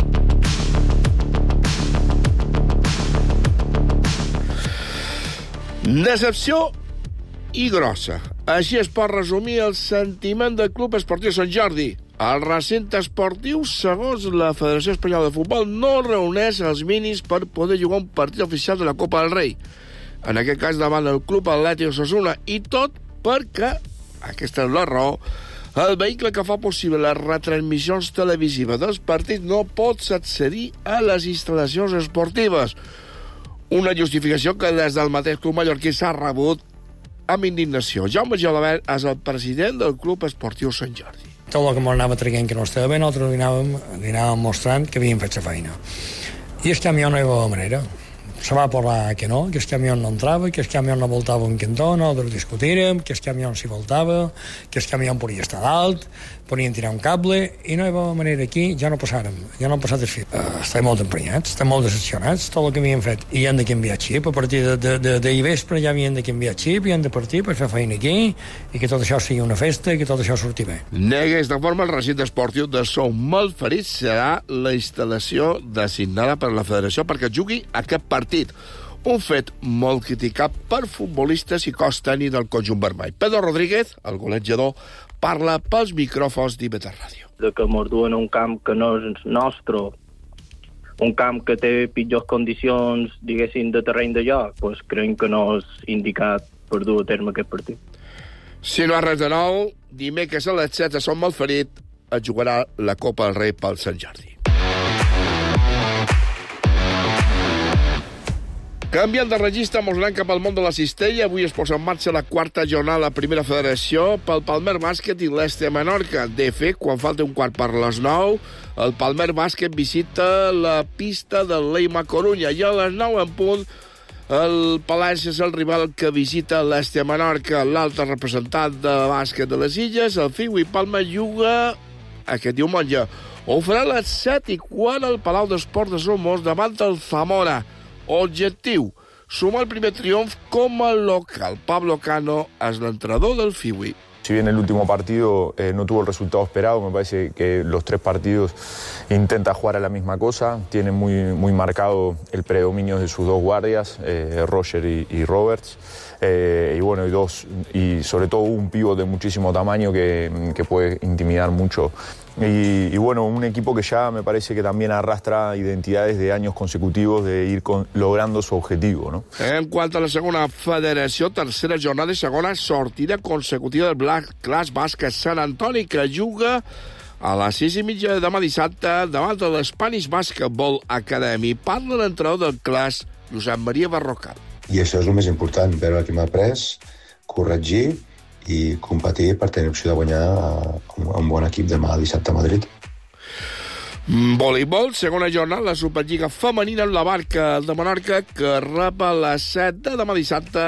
Decepció i grossa. Així es pot resumir el sentiment del Club Esportiu Sant Jordi. El recinte esportiu, segons la Federació Espanyola de Futbol, no reuneix els mínims per poder jugar un partit oficial de la Copa del Rei. En aquest cas davant el Club Atlètic Osasuna. I tot perquè, aquesta és la raó, el vehicle que fa possible les retransmissions televisives dels partits no pot accedir a les instal·lacions esportives. Una justificació que des del mateix club mallorquí s'ha rebut amb indignació. Jaume Gelabert és el president del Club Esportiu Sant Jordi.
Tot el que ens anava traient que no estava bé, nosaltres li anàvem mostrant que havíem fet la feina. I el camió no hi havia manera. Se va parlar que no, que el camió no entrava, que el camió no voltava un cantó, nosaltres discutirem, que el camió s'hi voltava, que el camió podia estar dalt, podien tirar un cable, i no hi havia manera aquí, ja no passàrem, ja no han passat el fil. Estem molt emprenyats, estem molt decepcionats, tot el que havíem fet, i hem de canviar xip, a partir d'ahir vespre ja havien de canviar xip, i hem de partir per fer feina aquí, i que tot això sigui una festa, i que tot això surti bé.
Negues de forma el recinte esportiu de Sou Malferit serà la instal·lació designada per la federació perquè jugui aquest partit. Un fet molt criticat per futbolistes i cos tècnic del conjunt vermell. Pedro Rodríguez, el golejador, parla pels micròfons d'IV3 Ràdio.
De que mos duen un camp que no és nostre, un camp que té pitjors condicions, diguéssim, de terreny de joc, doncs creiem que no és indicat per dur a terme aquest partit.
Si no hi ha res de nou, dimecres a les 7 a Som Malferit es jugarà la Copa del Rei pel Sant Jordi. Canviant de registre, mos anem cap al món de la cistella. Avui es posa en marxa la quarta jornada de la primera federació pel Palmer Bàsquet i l'Este Menorca. De fet, quan falta un quart per les 9, el Palmer Bàsquet visita la pista del Leima Corunya i a les 9 en punt El Palència és el rival que visita l'Este Menorca. L'altre representant de bàsquet de les Illes, el Fiui Palma, juga aquest diumenge. Ho farà a les 7:15 al Palau d'Esports de Somos davant del Zamora. Objectiu: sumar el primer triomf com a local. Pablo Cano és l'entrenador del Fiui.
Si bien el último partido no tuvo el resultado esperado, me parece que los 3 partidos intenta jugar a la misma cosa. Tiene muy marcado el predominio de sus 2 guardias, Roger y Roberts. Y sobre todo un pívot de muchísimo tamaño que puede intimidar mucho. Y un equipo que ya me parece que también arrastra identidades de años consecutivos de ir logrando su objetivo, ¿no?
En quant a la segona federació, tercera jornada i segona sortida consecutiva del Black Class Bàsquet Sant Antoni, que juga a les 6:30 demà dissabte davant de l'Spanish Basketball Academy. Parla l'entrenador del Class, Josep Maria Barrocal.
I això és el més important, veure el que m'ha après, corregir i competir per tenir opció de guanyar un bon equip demà dissabte a Madrid.
Voleibol, segona jornada, la Superliga femenina en la Barca de Menorca, que rep a les 7 de demà dissabte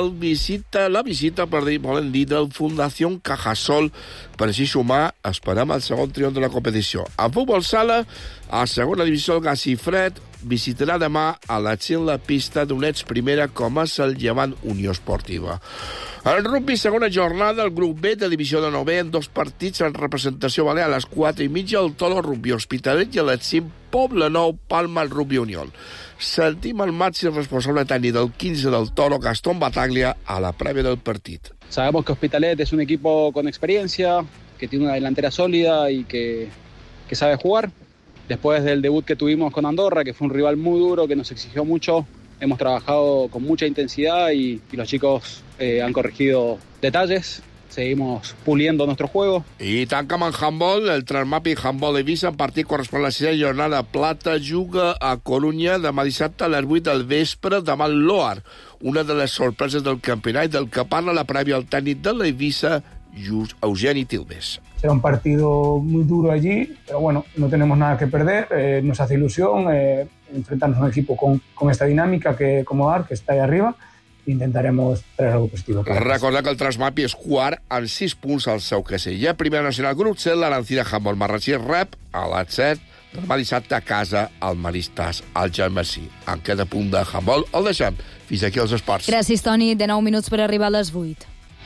la visita del Fundació Cajasol, per així sumar, esperem, el segon triomf de la competició. En futbol sala, a segona divisió, el Gacifred visitarà demà a l'Atxil la pista d'Unets Primera, com és el Llevant Unió Esportiva. En rugby, segona jornada, el grup B de divisió de 9 en 2 partits en representació balear. A les 4:30 el Tolo Rugby Hospitalet i a les 5 Poblenou Palma Rugby Unión. Sentim el màxim responsable tècnic del 15 del Toro, Gastón Bataglia, a la prèvia del partit.
Sabemos que Hospitalet es un equipo con experiencia, que tiene una delantera sólida y que sabe jugar. Después del debut que tuvimos con Andorra, que fue un rival muy duro, que nos exigió mucho, hemos trabajado con mucha intensidad y los chicos han corregido detalles. Seguimos puliendo nuestro juego.
I tancam en handball, el Transmapi Handball Eivissa, en partit correspon a la 6a jornada. Plata juga a Corunya demà dissabte a les 8 del vespre davant l'Oar. Una de les sorpreses del campionat del que parla la prèvia al tècnic de l'Eivissa, Eugeni Tilbes.
Será un partido muy duro allí, pero bueno, no tenemos nada que perder. Nos hace ilusión enfrentarnos a un equipo con esta dinámica como Oar, que está ahí arriba. Intentaremos traer algo positivo.
Recordar que el Transmapi és quart amb 6 punts al seu casell. I a Primera Nacional Grup 7, l'Arancina Handball Marratxí rep a les 7 demà dissabte a casa al Maristas al Gelmersí. En cada punt de handball el deixem. Fins aquí els esports.
Gràcies, Toni. De 9 minuts per arribar a les 8.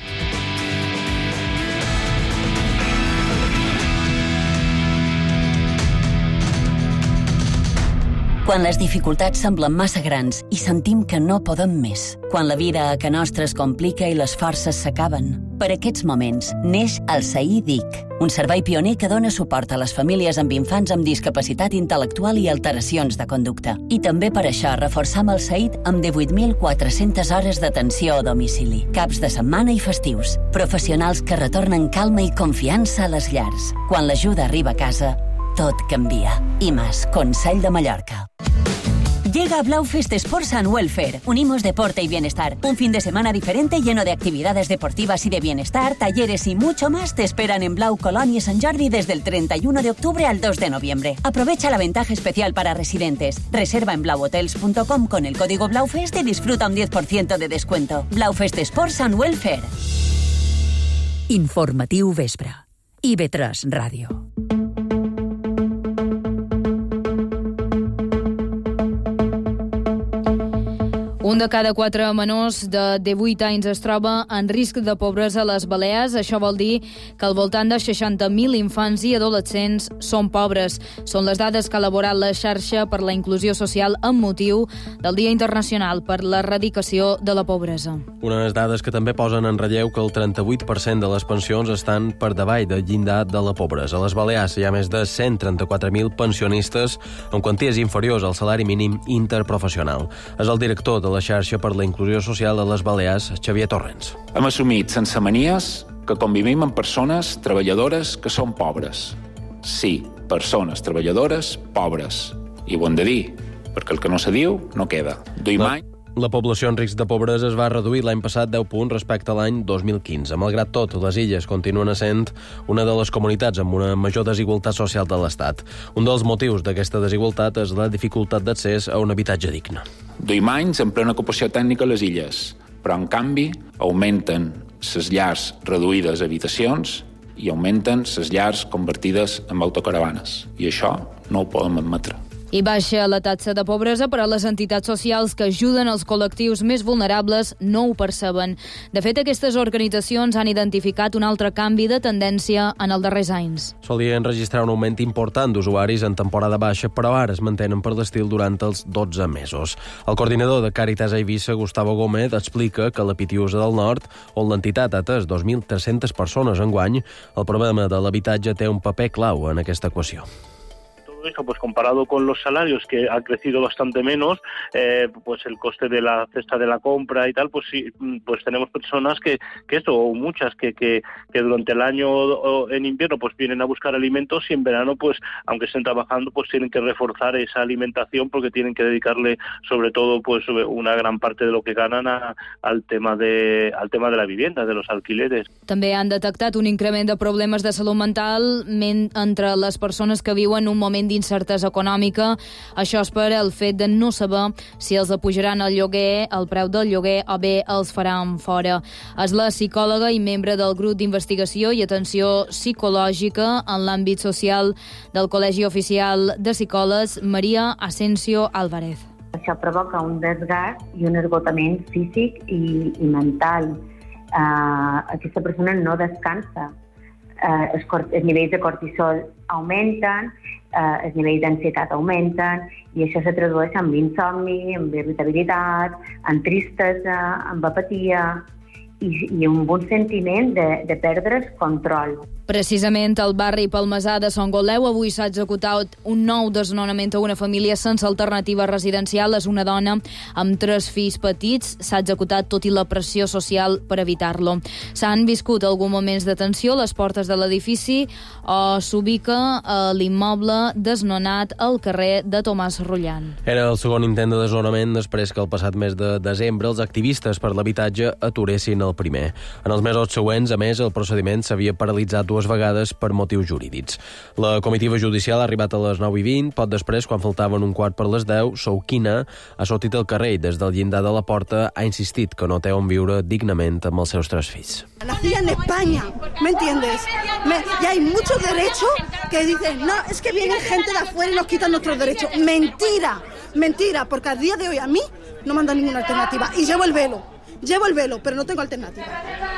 Quan les dificultats semblen massa grans i sentim que no podem més. Quan la vida a ca nostra es complica i les forces s'acaben. Per aquests moments neix el SAI DIC, un servei pioner que dona suport a les famílies amb infants amb discapacitat intel·lectual i alteracions de conducta. I també per això reforçam el SAID amb 18.400 hores d'atenció a domicili, caps de setmana i festius. Professionals que retornen calma i confiança a les llars. Quan l'ajuda arriba a casa, tot canvia. IMAS, Consell de Mallorca. Llega Blaufest Sports and Welfare. Unimos deporte y bienestar. Un fin de semana diferente lleno de actividades deportivas y de bienestar, talleres y mucho más te esperan en Blau Colonia Sant Jordi desde el 31 de octubre al 2 de noviembre. Aprovecha la ventaja especial para residentes. Reserva en blauhotels.com con el código Blaufest y disfruta un 10% de descuento. Blaufest Sports and Welfare.
Informatiu vespre. IB3 Ràdio.
Un de cada 4 menors de 18 anys es troba en risc de pobresa a les Balears. Això vol dir que al voltant de 60.000 infants i adolescents són pobres. Són les dades que ha elaborat la xarxa per la inclusió social amb motiu del Dia Internacional per l'Erradicació de la Pobresa.
Unes dades que també posen en relleu que el 38% de les pensions estan per davall del llindar de la pobresa. A les Balears hi ha més de 134.000 pensionistes amb quanties inferiors al salari mínim interprofessional. És el director de la xarxa per la inclusió social a les Balears, Xavier Torrents.
Hem assumit sense manies que convivim amb persones treballadores que són pobres. Sí, persones treballadores pobres. I ho hem de dir, perquè el que no se diu no queda. Duim anys
La població en risc de pobresa es va reduir l'any passat 10 punts respecte a l'any 2015. Malgrat tot, les illes continuen essent una de les comunitats amb una major desigualtat social de l'Estat. Un dels motius d'aquesta desigualtat és la dificultat d'accés a un habitatge digne.
Duim anys en plena ocupació tècnica a les illes, però en canvi augmenten les llars reduïdes a habitacions i augmenten les llars convertides en autocaravanes. I això no ho podem admetre.
I baixa la taxa de pobresa, però les entitats socials que ajuden els col·lectius més vulnerables no ho perceben. De fet, aquestes organitzacions han identificat un altre canvi de tendència en els darrers anys.
Solien registrar un augment important d'usuaris en temporada baixa, però ara es mantenen per l'estil durant els 12 mesos. El coordinador de Càritas a Eivissa, Gustavo Gómez, explica que a la Pitiusa del Nord, on l'entitat ha atès 2.300 persones enguany, el problema de l'habitatge té un paper clau en aquesta equació.
Eso, pues comparado con los salarios, que ha crecido bastante menos, pues el coste de la cesta de la compra y tal, pues sí, pues tenemos personas que esto, o muchas que durante el año en invierno pues vienen a buscar alimentos y en verano, pues aunque estén trabajando, pues tienen que reforzar esa alimentación porque tienen que dedicarle sobre todo pues una gran parte de lo que ganan al tema de la vivienda, de los alquileres.
També han detectat un increment de problemes de salut mental entre les persones que viuen un moment d'incertesa econòmica. Això és per el fet de no saber si els apujaran el lloguer, el preu del lloguer, o bé els faran fora. És la psicòloga i membre del grup d'investigació i atenció psicològica en l'àmbit social del Col·legi Oficial de Psicòlegs, Maria Asensio Álvarez.
Això provoca un desgast i un esgotament físic i mental. Aquesta persona no descansa. Els nivells de cortisol augmenten, els nivells d'ansietat augmenten i això se tradueix en insomni, en irritabilitat, en tristesa, en apatia i un bon sentiment de perdre's control.
Precisament al barri Palmesà de Son Goleu avui s'ha executat un nou desnonament a una família sense alternativa residencial. És una dona amb 3 fills petits. S'ha executat tot i la pressió social per evitar-lo. S'han viscut alguns moments de tensió a les portes de l'edifici o s'ubica a l'immoble desnonat al carrer de Tomàs Rullant.
Era el segon intent de desnonament després que el passat mes de desembre els activistes per l'habitatge aturessin el primer. En els mesos següents, a més, el procediment s'havia paralitzat 2 vegades per motius jurídics. La comitiva judicial ha arribat a les 9:20, poc després, quan faltaven un quart per les 10, Souquina ha sortit al carrer i des del llindar de la porta ha insistit que no té on viure dignament amb els seus 3 fills.
Nací en España, ¿me entiendes? Y hay muchos derechos que dicen, no, es que viene gente de afuera y nos quitan nuestros derechos. Mentira, mentira, porque al día de hoy a mí no me han dado ninguna alternativa y llevo el velo, pero no tengo alternativa.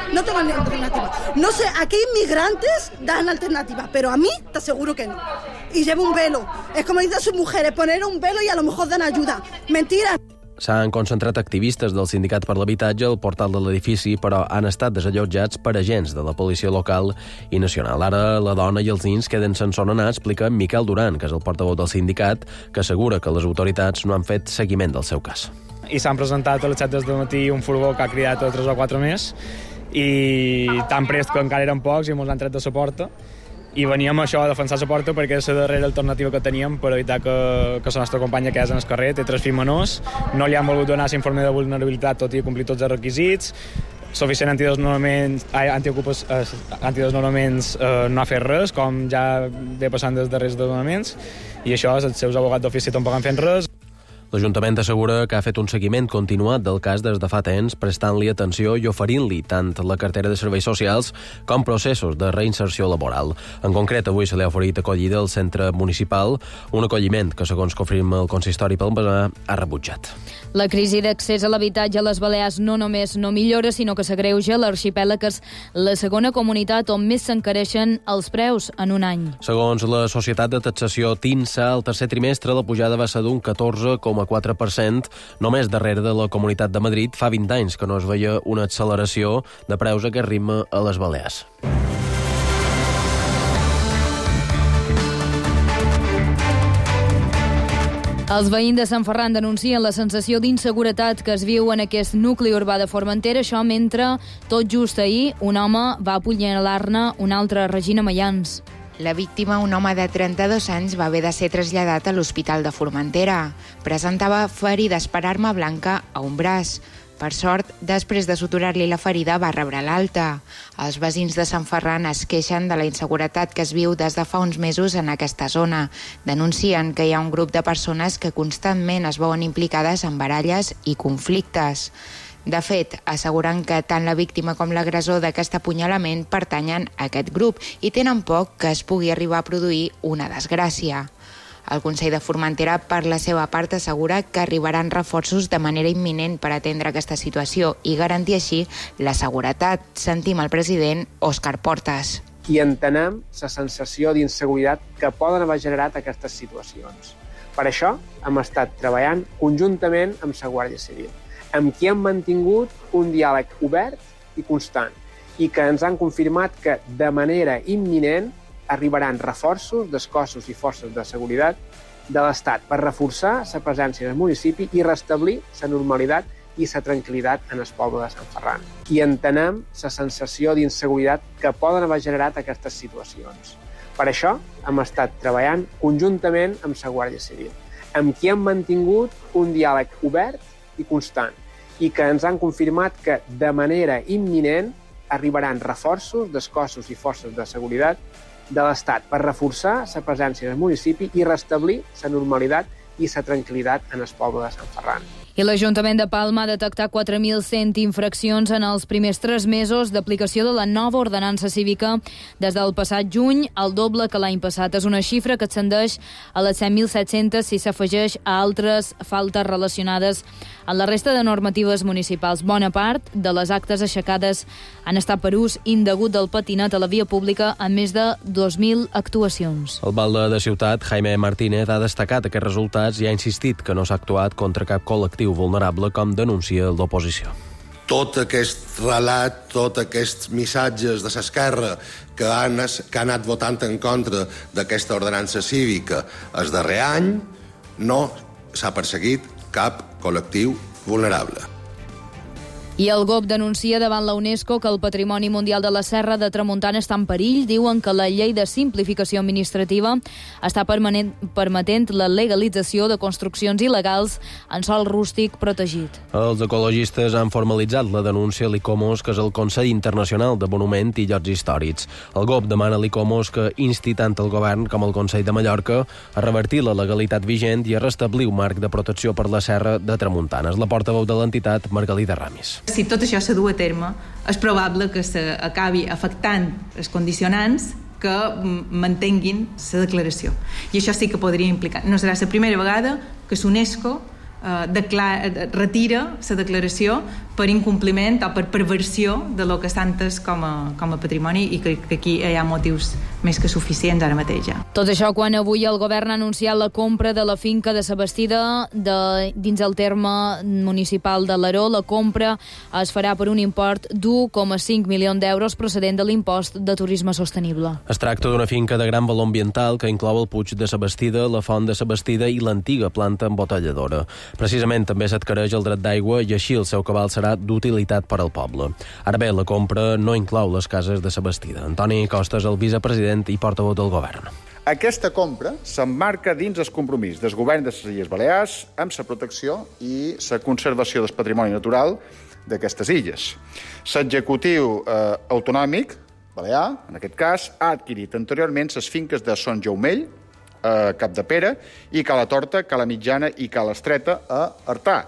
No sé, aquí inmigrantes dan alternativa, pero a mí te aseguro que no. Y llevo un velo. Es como dicen sus mujeres, poner un velo y a lo mejor dan ayuda. Mentira.
S'han concentrat activistes del Sindicat per l'Habitatge al portal de l'edifici, però han estat desallotjats per agents de la policia local i nacional. Ara la dona i els nins queden sense on anar, explica Miquel Duran, que és el portaveu del sindicat, que assegura que les autoritats no han fet seguiment del seu cas.
I s'han presentat a les 7 del matí un furgó que ha cridat a 3 o 4 més i tan prest que encara eren pocs i ens han tret de la porta i veníem això a defensar la porta perquè és la darrera alternativa que teníem per evitar que la nostra companya quedés en el carrer. Té 3 fills menors, no li han volgut donar l'informe de vulnerabilitat tot i complir tots els requisits. L'oficina antidesnonaments no ha fet res, com ja ve passant dels darrers desnonaments, i això els seus abogats d'ofici tampoc han fet res.
L'Ajuntament assegura que ha fet un seguiment continuat del cas des de fa temps, prestant-li atenció i oferint-li tant la cartera de serveis socials com processos de reinserció laboral. En concret, avui se li ha oferit acollida al centre municipal, un acolliment que, segons confirma el consistori Palmesà, ha rebutjat.
La crisi d'accés a l'habitatge a les Balears no només no millora, sinó que s'agreuja. L'arxipèlag és la segona comunitat on més s'encareixen els preus en un any.
Segons la societat de taxació TINSA, el tercer trimestre la pujada va ser d'un 14,4%, només darrere de la Comunitat de Madrid. Fa 20 anys que no es veia una acceleració de preus a aquest ritme a les Balears.
Els veïns de Sant Ferran denuncien la sensació d'inseguretat que es viu en aquest nucli urbà de Formentera, això mentre tot just ahir un home va apunyalar-ne un altre, Regina Mayans.
La víctima, un home de 32 anys, va haver de ser traslladat a l'Hospital de Formentera. Presentava ferides per arma blanca a un braç. Per sort, després de suturar-li la ferida, va rebre l'alta. Els veïns de Sant Ferran es queixen de la inseguretat que es viu des de fa uns mesos en aquesta zona. Denuncien que hi ha un grup de persones que constantment es veuen implicades en baralles i conflictes. De fet, asseguren que tant la víctima com l'agressor d'aquest apunyalament pertanyen a aquest grup i tenen por que es pugui arribar a produir una desgràcia. El Consell de Formentera, per la seva part, assegura que arribaran reforços de manera imminent per atendre aquesta situació i garantir així la seguretat. Sentim el president Òscar Portas.
I entenem la sensació d'inseguretat que poden haver generat aquestes situacions. Per això hem estat treballant conjuntament amb la Guàrdia Civil, amb qui hem mantingut un diàleg obert i constant i que ens han confirmat que de manera imminent arribaran reforços dels cossos i forces de seguretat de l'Estat per reforçar la presència del municipi i restablir la normalitat i la tranquil·litat en el poble de Sant Ferran. I entenem la sensació d'inseguretat que poden haver generat aquestes situacions. Per això hem estat treballant conjuntament amb la Guàrdia Civil, amb qui hem mantingut un diàleg obert i constant i que ens han confirmat que de manera imminent arribaran reforços dels cossos i forces de seguretat de l'Estat per reforçar la presència del municipi i restablir la normalitat i la tranquil·litat en el poble de Sant Ferran.
I l'Ajuntament de Palma ha detectat 4.100 infraccions en els primers 3 mesos d'aplicació de la nova ordenança cívica des del passat juny, el doble que l'any passat. És una xifra que ascendeix a les 7.700 si s'afegeix a altres faltes relacionades amb la resta de normatives municipals. Bona part de les actes aixecades han estat per ús indegut del patinet a la via pública amb més de 2.000 actuacions.
El alcalde de Ciutat, Jaime Martínez, ha destacat aquests resultats i ha insistit que no s'ha actuat contra cap col·lectiu vulnerable, com denuncia l'oposició.
Tot aquest relat, tots aquests missatges de l'esquerra que han anat votant en contra d'aquesta ordenança cívica el darrer any, no s'ha perseguit cap col·lectiu vulnerable.
I el GOP denuncia davant la UNESCO que el Patrimoni Mundial de la Serra de Tramuntana està en perill. Diuen que la llei de simplificació administrativa està permetent la legalització de construccions il·legals en sòl rústic protegit.
Els ecologistes han formalitzat la denúncia a l'ICOMOS, que és el Consell Internacional de Monument i Llocs Històrics. El GOP demana a l'ICOMOS que insti tant el govern com el Consell de Mallorca a revertir la legalitat vigent i a restablir un marc de protecció per la Serra de Tramuntana. És la portaveu de l'entitat, Margalida Ramis.
Si tot això se du a terme, és probable que s'acabi afectant els condicionants que mantenguin la declaració. I això sí que podria implicar. No serà la primera vegada que l'UNESCO retira la declaració per incompliment o per perversió de lo que està entès com a patrimoni, i que aquí hi ha motius més que suficients ara mateix ja.
Tot això quan avui el govern ha anunciat la compra de la finca de Sabastida dins el terme municipal de l'Aró. La compra es farà per un import d'1,5 milions d'euros procedent de l'impost de turisme sostenible.
Es tracta d'una finca de gran valor ambiental que inclou el Puig de Sabastida, la Font de Sabastida i l'antiga planta embotelladora. Precisament també s'adquireix el dret d'aigua i així el seu cabal serà d'utilitat per al poble. Ara bé, la compra no inclou les cases de Sabastida. Antoni Costa és el vicepresident i portaveu del govern.
Aquesta compra s'emmarca dins el compromís del govern de les Illes Balears amb la protecció i la conservació del patrimoni natural d'aquestes illes. L'executiu autonòmic balear, en aquest cas, ha adquirit anteriorment les finques de Son Jaumell, a Capdepera, i Cala Torta, Cala Mitjana i Cala Estreta a Artà.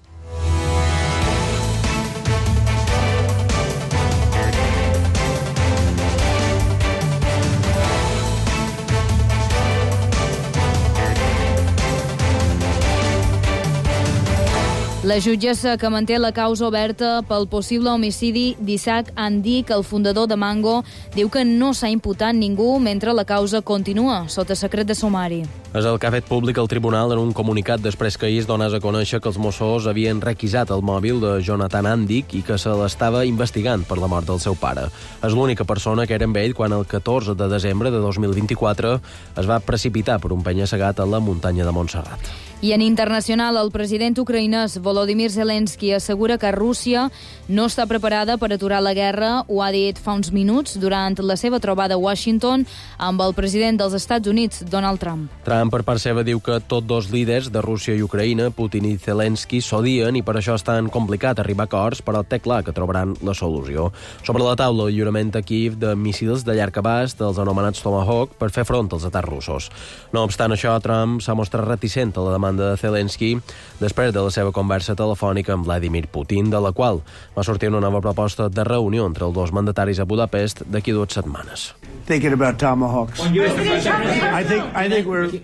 La jutgessa que manté la causa oberta pel possible homicidi d'Isaac Andic, el fundador de Mango, diu que no s'ha imputat ningú mentre la causa continua sota secret de sumari.
És el que ha fet públic el tribunal en un comunicat després que ahir es donés a conèixer que els Mossos havien requisat el mòbil de Jonathan Andic i que se l'estava investigant per la mort del seu pare. És l'única persona que era amb ell quan el 14 de desembre de 2024 es va precipitar per un penya-segat a la muntanya de Montserrat.
I en internacional, el president ucraïnès Volodymyr Zelensky assegura que Rússia no està preparada per aturar la guerra. Ho ha dit fa uns minuts durant la seva trobada a Washington amb el president dels Estats Units, Donald Trump.
Trump, per part seva, diu que tots dos líders de Rússia i Ucraïna, Putin i Zelensky, s'odien i per això és tan complicat arribar a acords, però té clar que trobaran la solució. Sobre la taula, el lliurament a Kyiv de míssils de llarg abast, els anomenats Tomahawk, per fer front als atacs russos. No obstant això, Trump s'ha mostrat reticent a la demanda de Zelensky després de la seva conversa telefònica amb Vladimir Putin, de la qual va sortir una nova proposta de reunió entre els dos mandataris a Budapest d'aquí 2 setmanes.
Thinking about Tomahawks. I think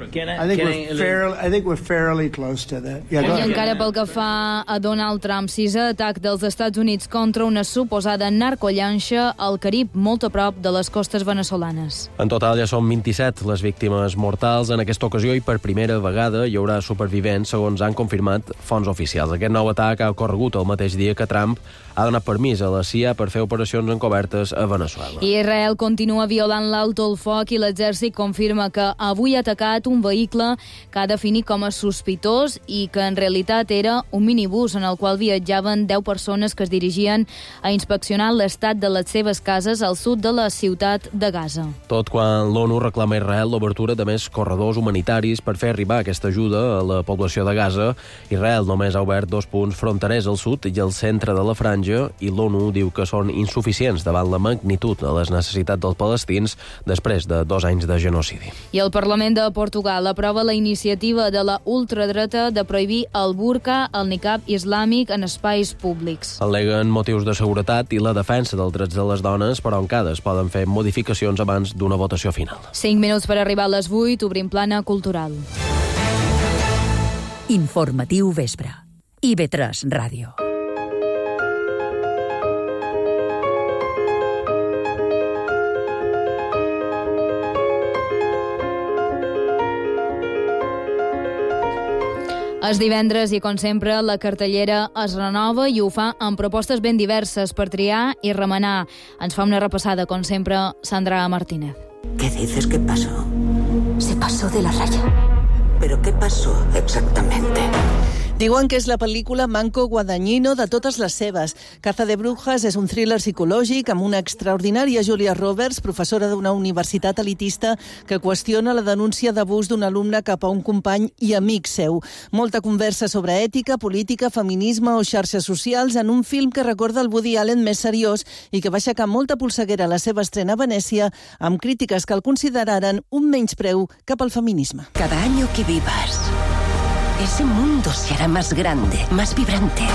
we're fairly close to that.
I encara pel que fa a Donald Trump, 6è atac dels Estats Units contra una suposada narcollanxa al Carib, molt a prop de les costes veneçolanes.
En total ja són 27 les víctimes mortals en aquesta ocasió i per primera vegada hi haurà supervivents, segons han confirmat fonts oficials. Aquest nou atac ha ocorregut el mateix dia que Trump ha donat permís a la CIA per fer operacions encobertes a Veneçuela.
Israel continua violant l'alto el foc i l'exèrcit confirma que avui ha atacat un vehicle que ha definit com a sospitós i que en realitat era un minibús en el qual viatjaven 10 persones que es dirigien a inspeccionar l'estat de les seves cases al sud de la ciutat de Gaza.
Tot quan l'ONU reclama a Israel l'obertura de més corredors humanitaris per fer arribar aquesta ajuda a la població de Gaza, Israel només ha obert 2 punts fronterers al sud i al centre de la franja, i l'ONU diu que són insuficients davant la magnitud de les necessitats dels palestins després de 2 anys de genocidi.
I el Parlament de Portugal aprova la iniciativa de la ultradreta de prohibir el burka, el niqab islàmic en espais públics.
Al·leguen motius de seguretat i la defensa dels drets de les dones, però encara es poden fer modificacions abans d'una votació final.
5 minuts per arribar a les 8, obrim plana cultural.
Informatiu vespre. IB3 Ràdio.
És divendres i, com sempre, la cartellera es renova i ho fa amb propostes ben diverses per triar i remenar. Ens fa una repassada, com sempre, Sandra Martínez.
¿Qué dices que pasó? Se pasó de la raya. ¿Pero qué pasó exactamente?
Diuen que és la pel·lícula Manco Guadagnino de totes les seves. Caza de Brujas és un thriller psicològic amb una extraordinària Julia Roberts, professora d'una universitat elitista, que qüestiona la denúncia d'abús d'un alumne cap a un company i amic seu. Molta conversa sobre ètica, política, feminisme o xarxes socials en un film que recorda el Woody Allen més seriós i que va aixecar molta polseguera a la seva estrena a Venècia, amb crítiques que el consideraren un menyspreu cap al feminisme.
Cada año que vivas, ese mundo se hará más grande, más vibrante.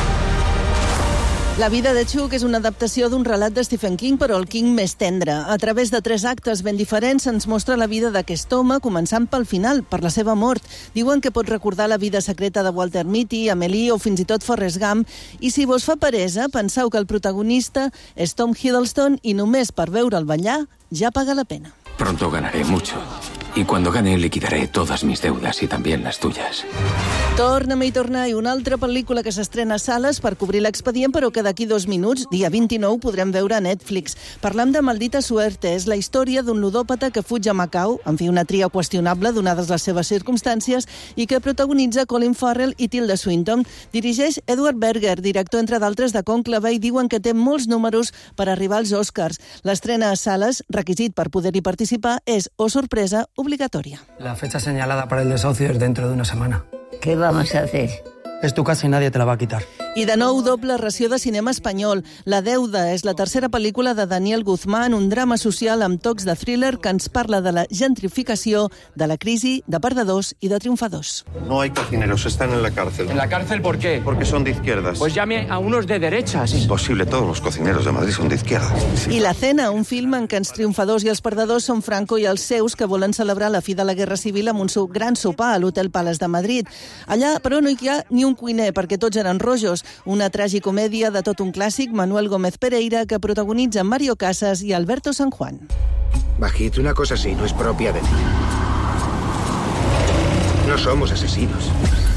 La vida de Chuck és una adaptació d'un relat de Stephen King, però el King més tendre. A través de 3 actes ben diferents ens mostra la vida d'aquest home, començant pel final, per la seva mort. Diuen que pot recordar la vida secreta de Walter Mitty, Amelie o fins i tot Forrest Gump. I si vos fa peresa, penseu que el protagonista és Tom Hiddleston i només per veure'l ballar ja paga la pena.
Pronto ganaré mucho. Y cuando gane liquidaré todas mis deudas y también las tuyas.
Torna-me i torna, i una altra pel·lícula que s'estrena a sales per cobrir l'expedient, però que d'aquí 2 minuts, dia 29, podrem veure a Netflix. Parlam de Maldita Suerte. És la història d'un ludòpata que fuig a Macau, en fi, una tria qüestionable donades les seves circumstàncies, i que protagonitza Colin Farrell i Tilda Swinton. Dirigeix Edward Berger, director, entre d'altres, de Cònclave, i diuen que té molts números per arribar als Oscars. L'estrena a sales, requisit per poder-hi participar, és, oh sorpresa, obligatoria.
La fecha señalada para el desahucio es dentro de una semana.
¿Qué vamos a hacer?
Es tu casa y nadie te la va a quitar.
I de nou, doble ració de cinema espanyol. La Deuda és la tercera pel·lícula de Daniel Guzmán, un drama social amb tocs de thriller que ens parla de la gentrificació, de la crisi, de perdedors i de triomfadors.
No hay cocineros, están en la cárcel.
¿En la cárcel por qué?
Porque son de izquierdas.
Pues llame a unos de derechas.
Imposible, todos los cocineros de Madrid son de izquierda.
I La Cena, un film en què els triomfadors i els perdedors són Franco i els seus, que volen celebrar la fi de la Guerra Civil amb un gran sopar a l'Hotel Palace de Madrid. Allà, però, no hi ha ni un cuiner, perquè tots eren rojos. Una tragicomèdia de tot un clàssic, Manuel Gómez Pereira, que protagonitza Mario Casas i Alberto San Juan.
Bajito, una cosa así no es propia de ti. No somos asesinos.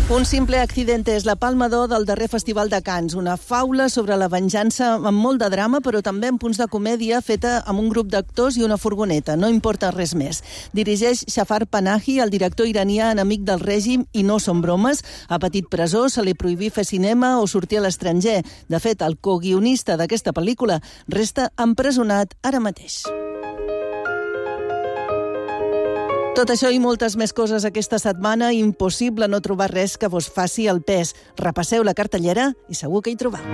Un simple accidente és la Palma d'Or del darrer Festival de Cants, una faula sobre la venjança amb molt de drama, però també amb punts de comèdia, feta amb un grup d'actors i una furgoneta. No importa res més. Dirigeix Shafar Panahi, el director iranià enemic del règim, i no són bromes. Ha patit presó, se li prohibí fer cinema o sortir a l'estranger. De fet, el coguionista d'aquesta pel·lícula resta empresonat ara mateix. Tot això i moltes més coses aquesta setmana, impossible no trobar res que vos faci el pes. Repasseu la cartellera i segur que hi trobau.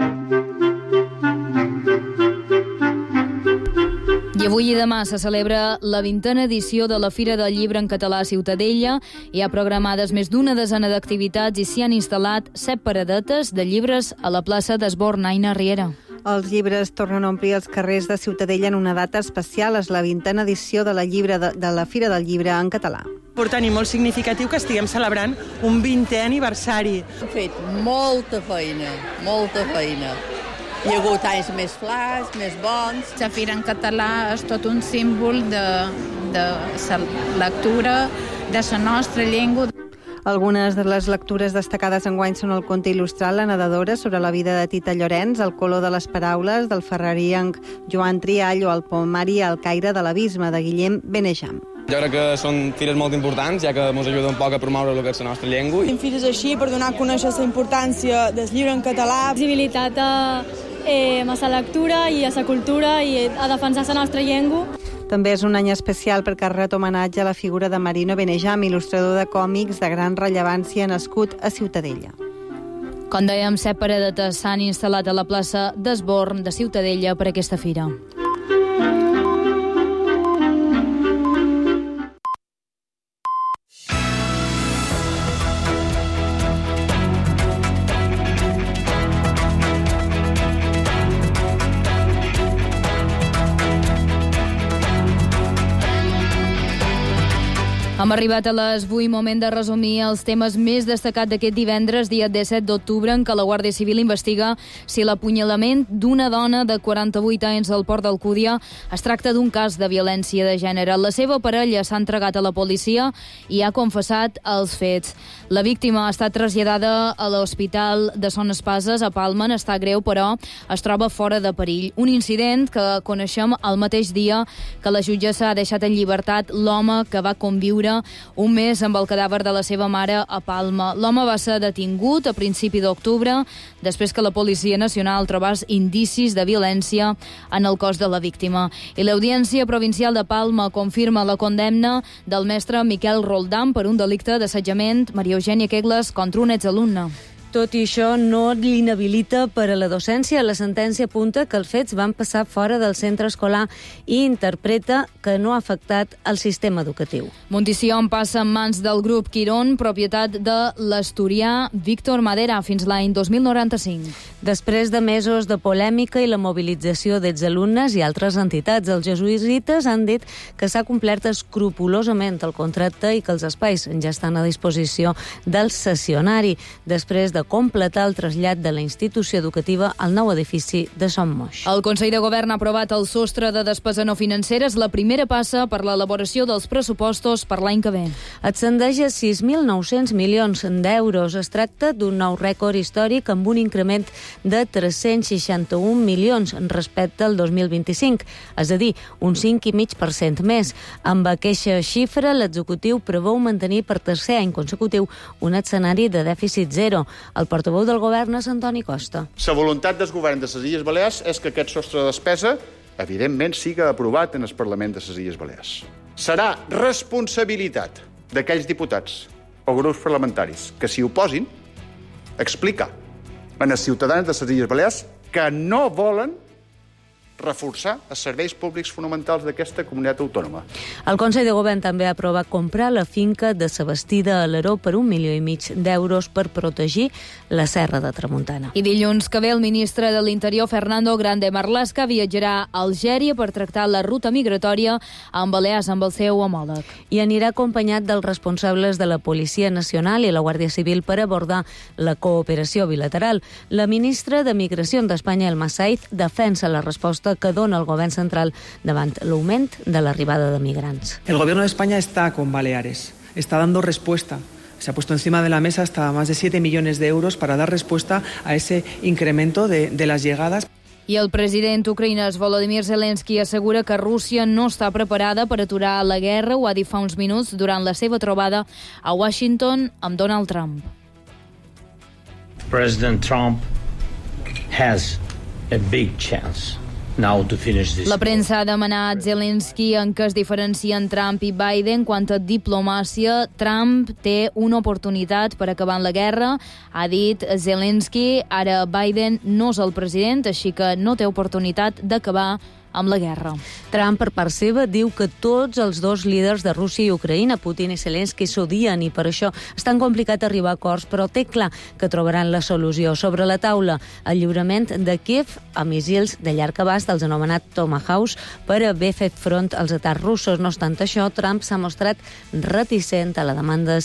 I avui i demà se celebra la 20a edició de la Fira del Llibre en Català a Ciutadella. Hi ha programades més d'una desena d'activitats i s'hi han instal·lat 7 paradetes de llibres a la plaça d'Esborn. Aina Riera.
Els llibres tornen a omplir els carrers de Ciutadella en una data especial. És la 20a edició de la Fira del Llibre en Català.
Important i molt significatiu que estiguem celebrant un 20è aniversari.
Hem fet molta feina, molta feina. Hi ha hagut anys més flacs, més bons.
La Fira en Català és tot un símbol de la lectura, de la nostra llengua.
Algunes de les lectures destacades enguany són el conte il·lustrat La nedadora, sobre la vida de Tita Llorenç, El color de les paraules, del ferrarienc Joan Triall, o El pomari al caire de l'abisme, de Guillem Benejam.
Jo crec que són fires molt importants, ja que ens ajuda un poc a promoure el que és la nostra llengua.
Fem fires així per donar a conèixer la importància del llibre en català.
Visibilitat a la lectura i a la cultura i a defensar la nostra llengua.
També és un any especial perquè ret homenatge a la figura de Marino Benejam, il·lustrador de còmics de gran rellevància nascut a Ciutadella.
Com dèiem, 7 paradetes s'han instal·lat a la plaça d'Esborn de Ciutadella per aquesta fira. Hem arribat a les 8, moment de resumir els temes més destacats d'aquest divendres, dia 17 d'octubre, en què la Guàrdia Civil investiga si l'apunyalament d'una dona de 48 anys al Port d'Alcúdia es tracta d'un cas de violència de gènere. La seva parella s'ha entregat a la policia i ha confessat els fets. La víctima ha estat traslladada a l'Hospital de Son Espases a Palma, està greu, però es troba fora de perill. Un incident que coneixem el mateix dia que la jutgessa ha deixat en llibertat l'home que va conviure un mes amb el cadàver de la seva mare a Palma. L'home va ser detingut a principi d'octubre després que la Policia Nacional trobés indicis de violència en el cos de la víctima. I l'Audiència Provincial de Palma confirma la condemna del mestre Miquel Roldán per un delicte d'assetjament, Maria Eugènia Quegles, contra un exalumne.
Tot i això no l'inhabilita per a la docència. La sentència apunta que els fets van passar fora del centre escolar i interpreta que no ha afectat el sistema educatiu.
Montitxell passa en mans del grup Quirón, propietat de l'asturià Víctor Madera, fins l'any 2095.
Després de mesos de polèmica i la mobilització d'exalumnes i altres entitats, els jesuïtes han dit que s'ha complert escrupolosament el contracte i que els espais ja estan a disposició del cessionari, després de completar el trasllat de la institució educativa al nou edifici de Son Moix.
El Consell de Govern ha aprovat el sostre de despesa no financera, la primera passa per l'elaboració dels pressupostos per l'any que ve.
Ascendeix a 6.900 milions d'euros. Es tracta d'un nou rècord històric amb un increment de 361 milions respecte al 2025, és a dir, un 5,5% més. Amb aquesta xifra, l'executiu preveu mantenir per tercer any consecutiu un escenari de dèficit zero. El portaveu del govern és Antoni Costa.
La voluntat del govern de les Illes Balears és que aquest sostre de despesa, evidentment, siga aprovat en el Parlament de les Illes Balears. Serà responsabilitat d'aquells diputats o grups parlamentaris que s'hi oposin explicar a els ciutadans de les Illes Balears que no volen reforçar els serveis públics fonamentals d'aquesta comunitat autònoma.
El Consell de Govern també aprova comprar la finca de Sabastida a l'Aró per 1,5 milió d'euros per protegir la Serra de Tramuntana.
I dilluns que ve el ministre de l'Interior, Fernando Grande Marlaska, viatjarà a Algèria per tractar la ruta migratòria amb Balears, amb el seu homòleg.
I anirà acompanyat dels responsables de la Policia Nacional i la Guàrdia Civil per abordar la cooperació bilateral. La ministra de Migració d'Espanya, Elma Saiz, defensa la resposta que dona el govern central davant l'augment de l'arribada de migrants.
El gobierno de España está con Baleares, está dando respuesta
Se ha puesto encima de la mesa hasta más de 7 millones de euros para dar respuesta a ese incremento de las llegadas.
I el president ucraïnès Volodymyr Zelensky assegura que Rússia no està preparada per aturar la guerra, ho ha dit fa uns minuts durant la seva trobada a Washington amb Donald Trump.
President Trump has a big chance now to finish this.
La premsa ha demanat Zelensky en què es diferencien Trump i Biden quant a diplomàcia. Trump té una oportunitat per acabar la guerra, ha dit Zelensky. Ara Biden no és el president, així que no té oportunitat d'acabar amb la guerra.
Trump, per part seva, diu que tots els dos líders de Rússia i Ucraïna, Putin i Zelensky, s'odien i per això és tan complicat arribar a acords, però té clar que trobaran la solució. Sobre la taula, el lliurament de Kiev a missils de llarg abast, els anomenats Tomahawks, per haver fet front als atacs russos. No obstant això, Trump s'ha mostrat reticent a la demanda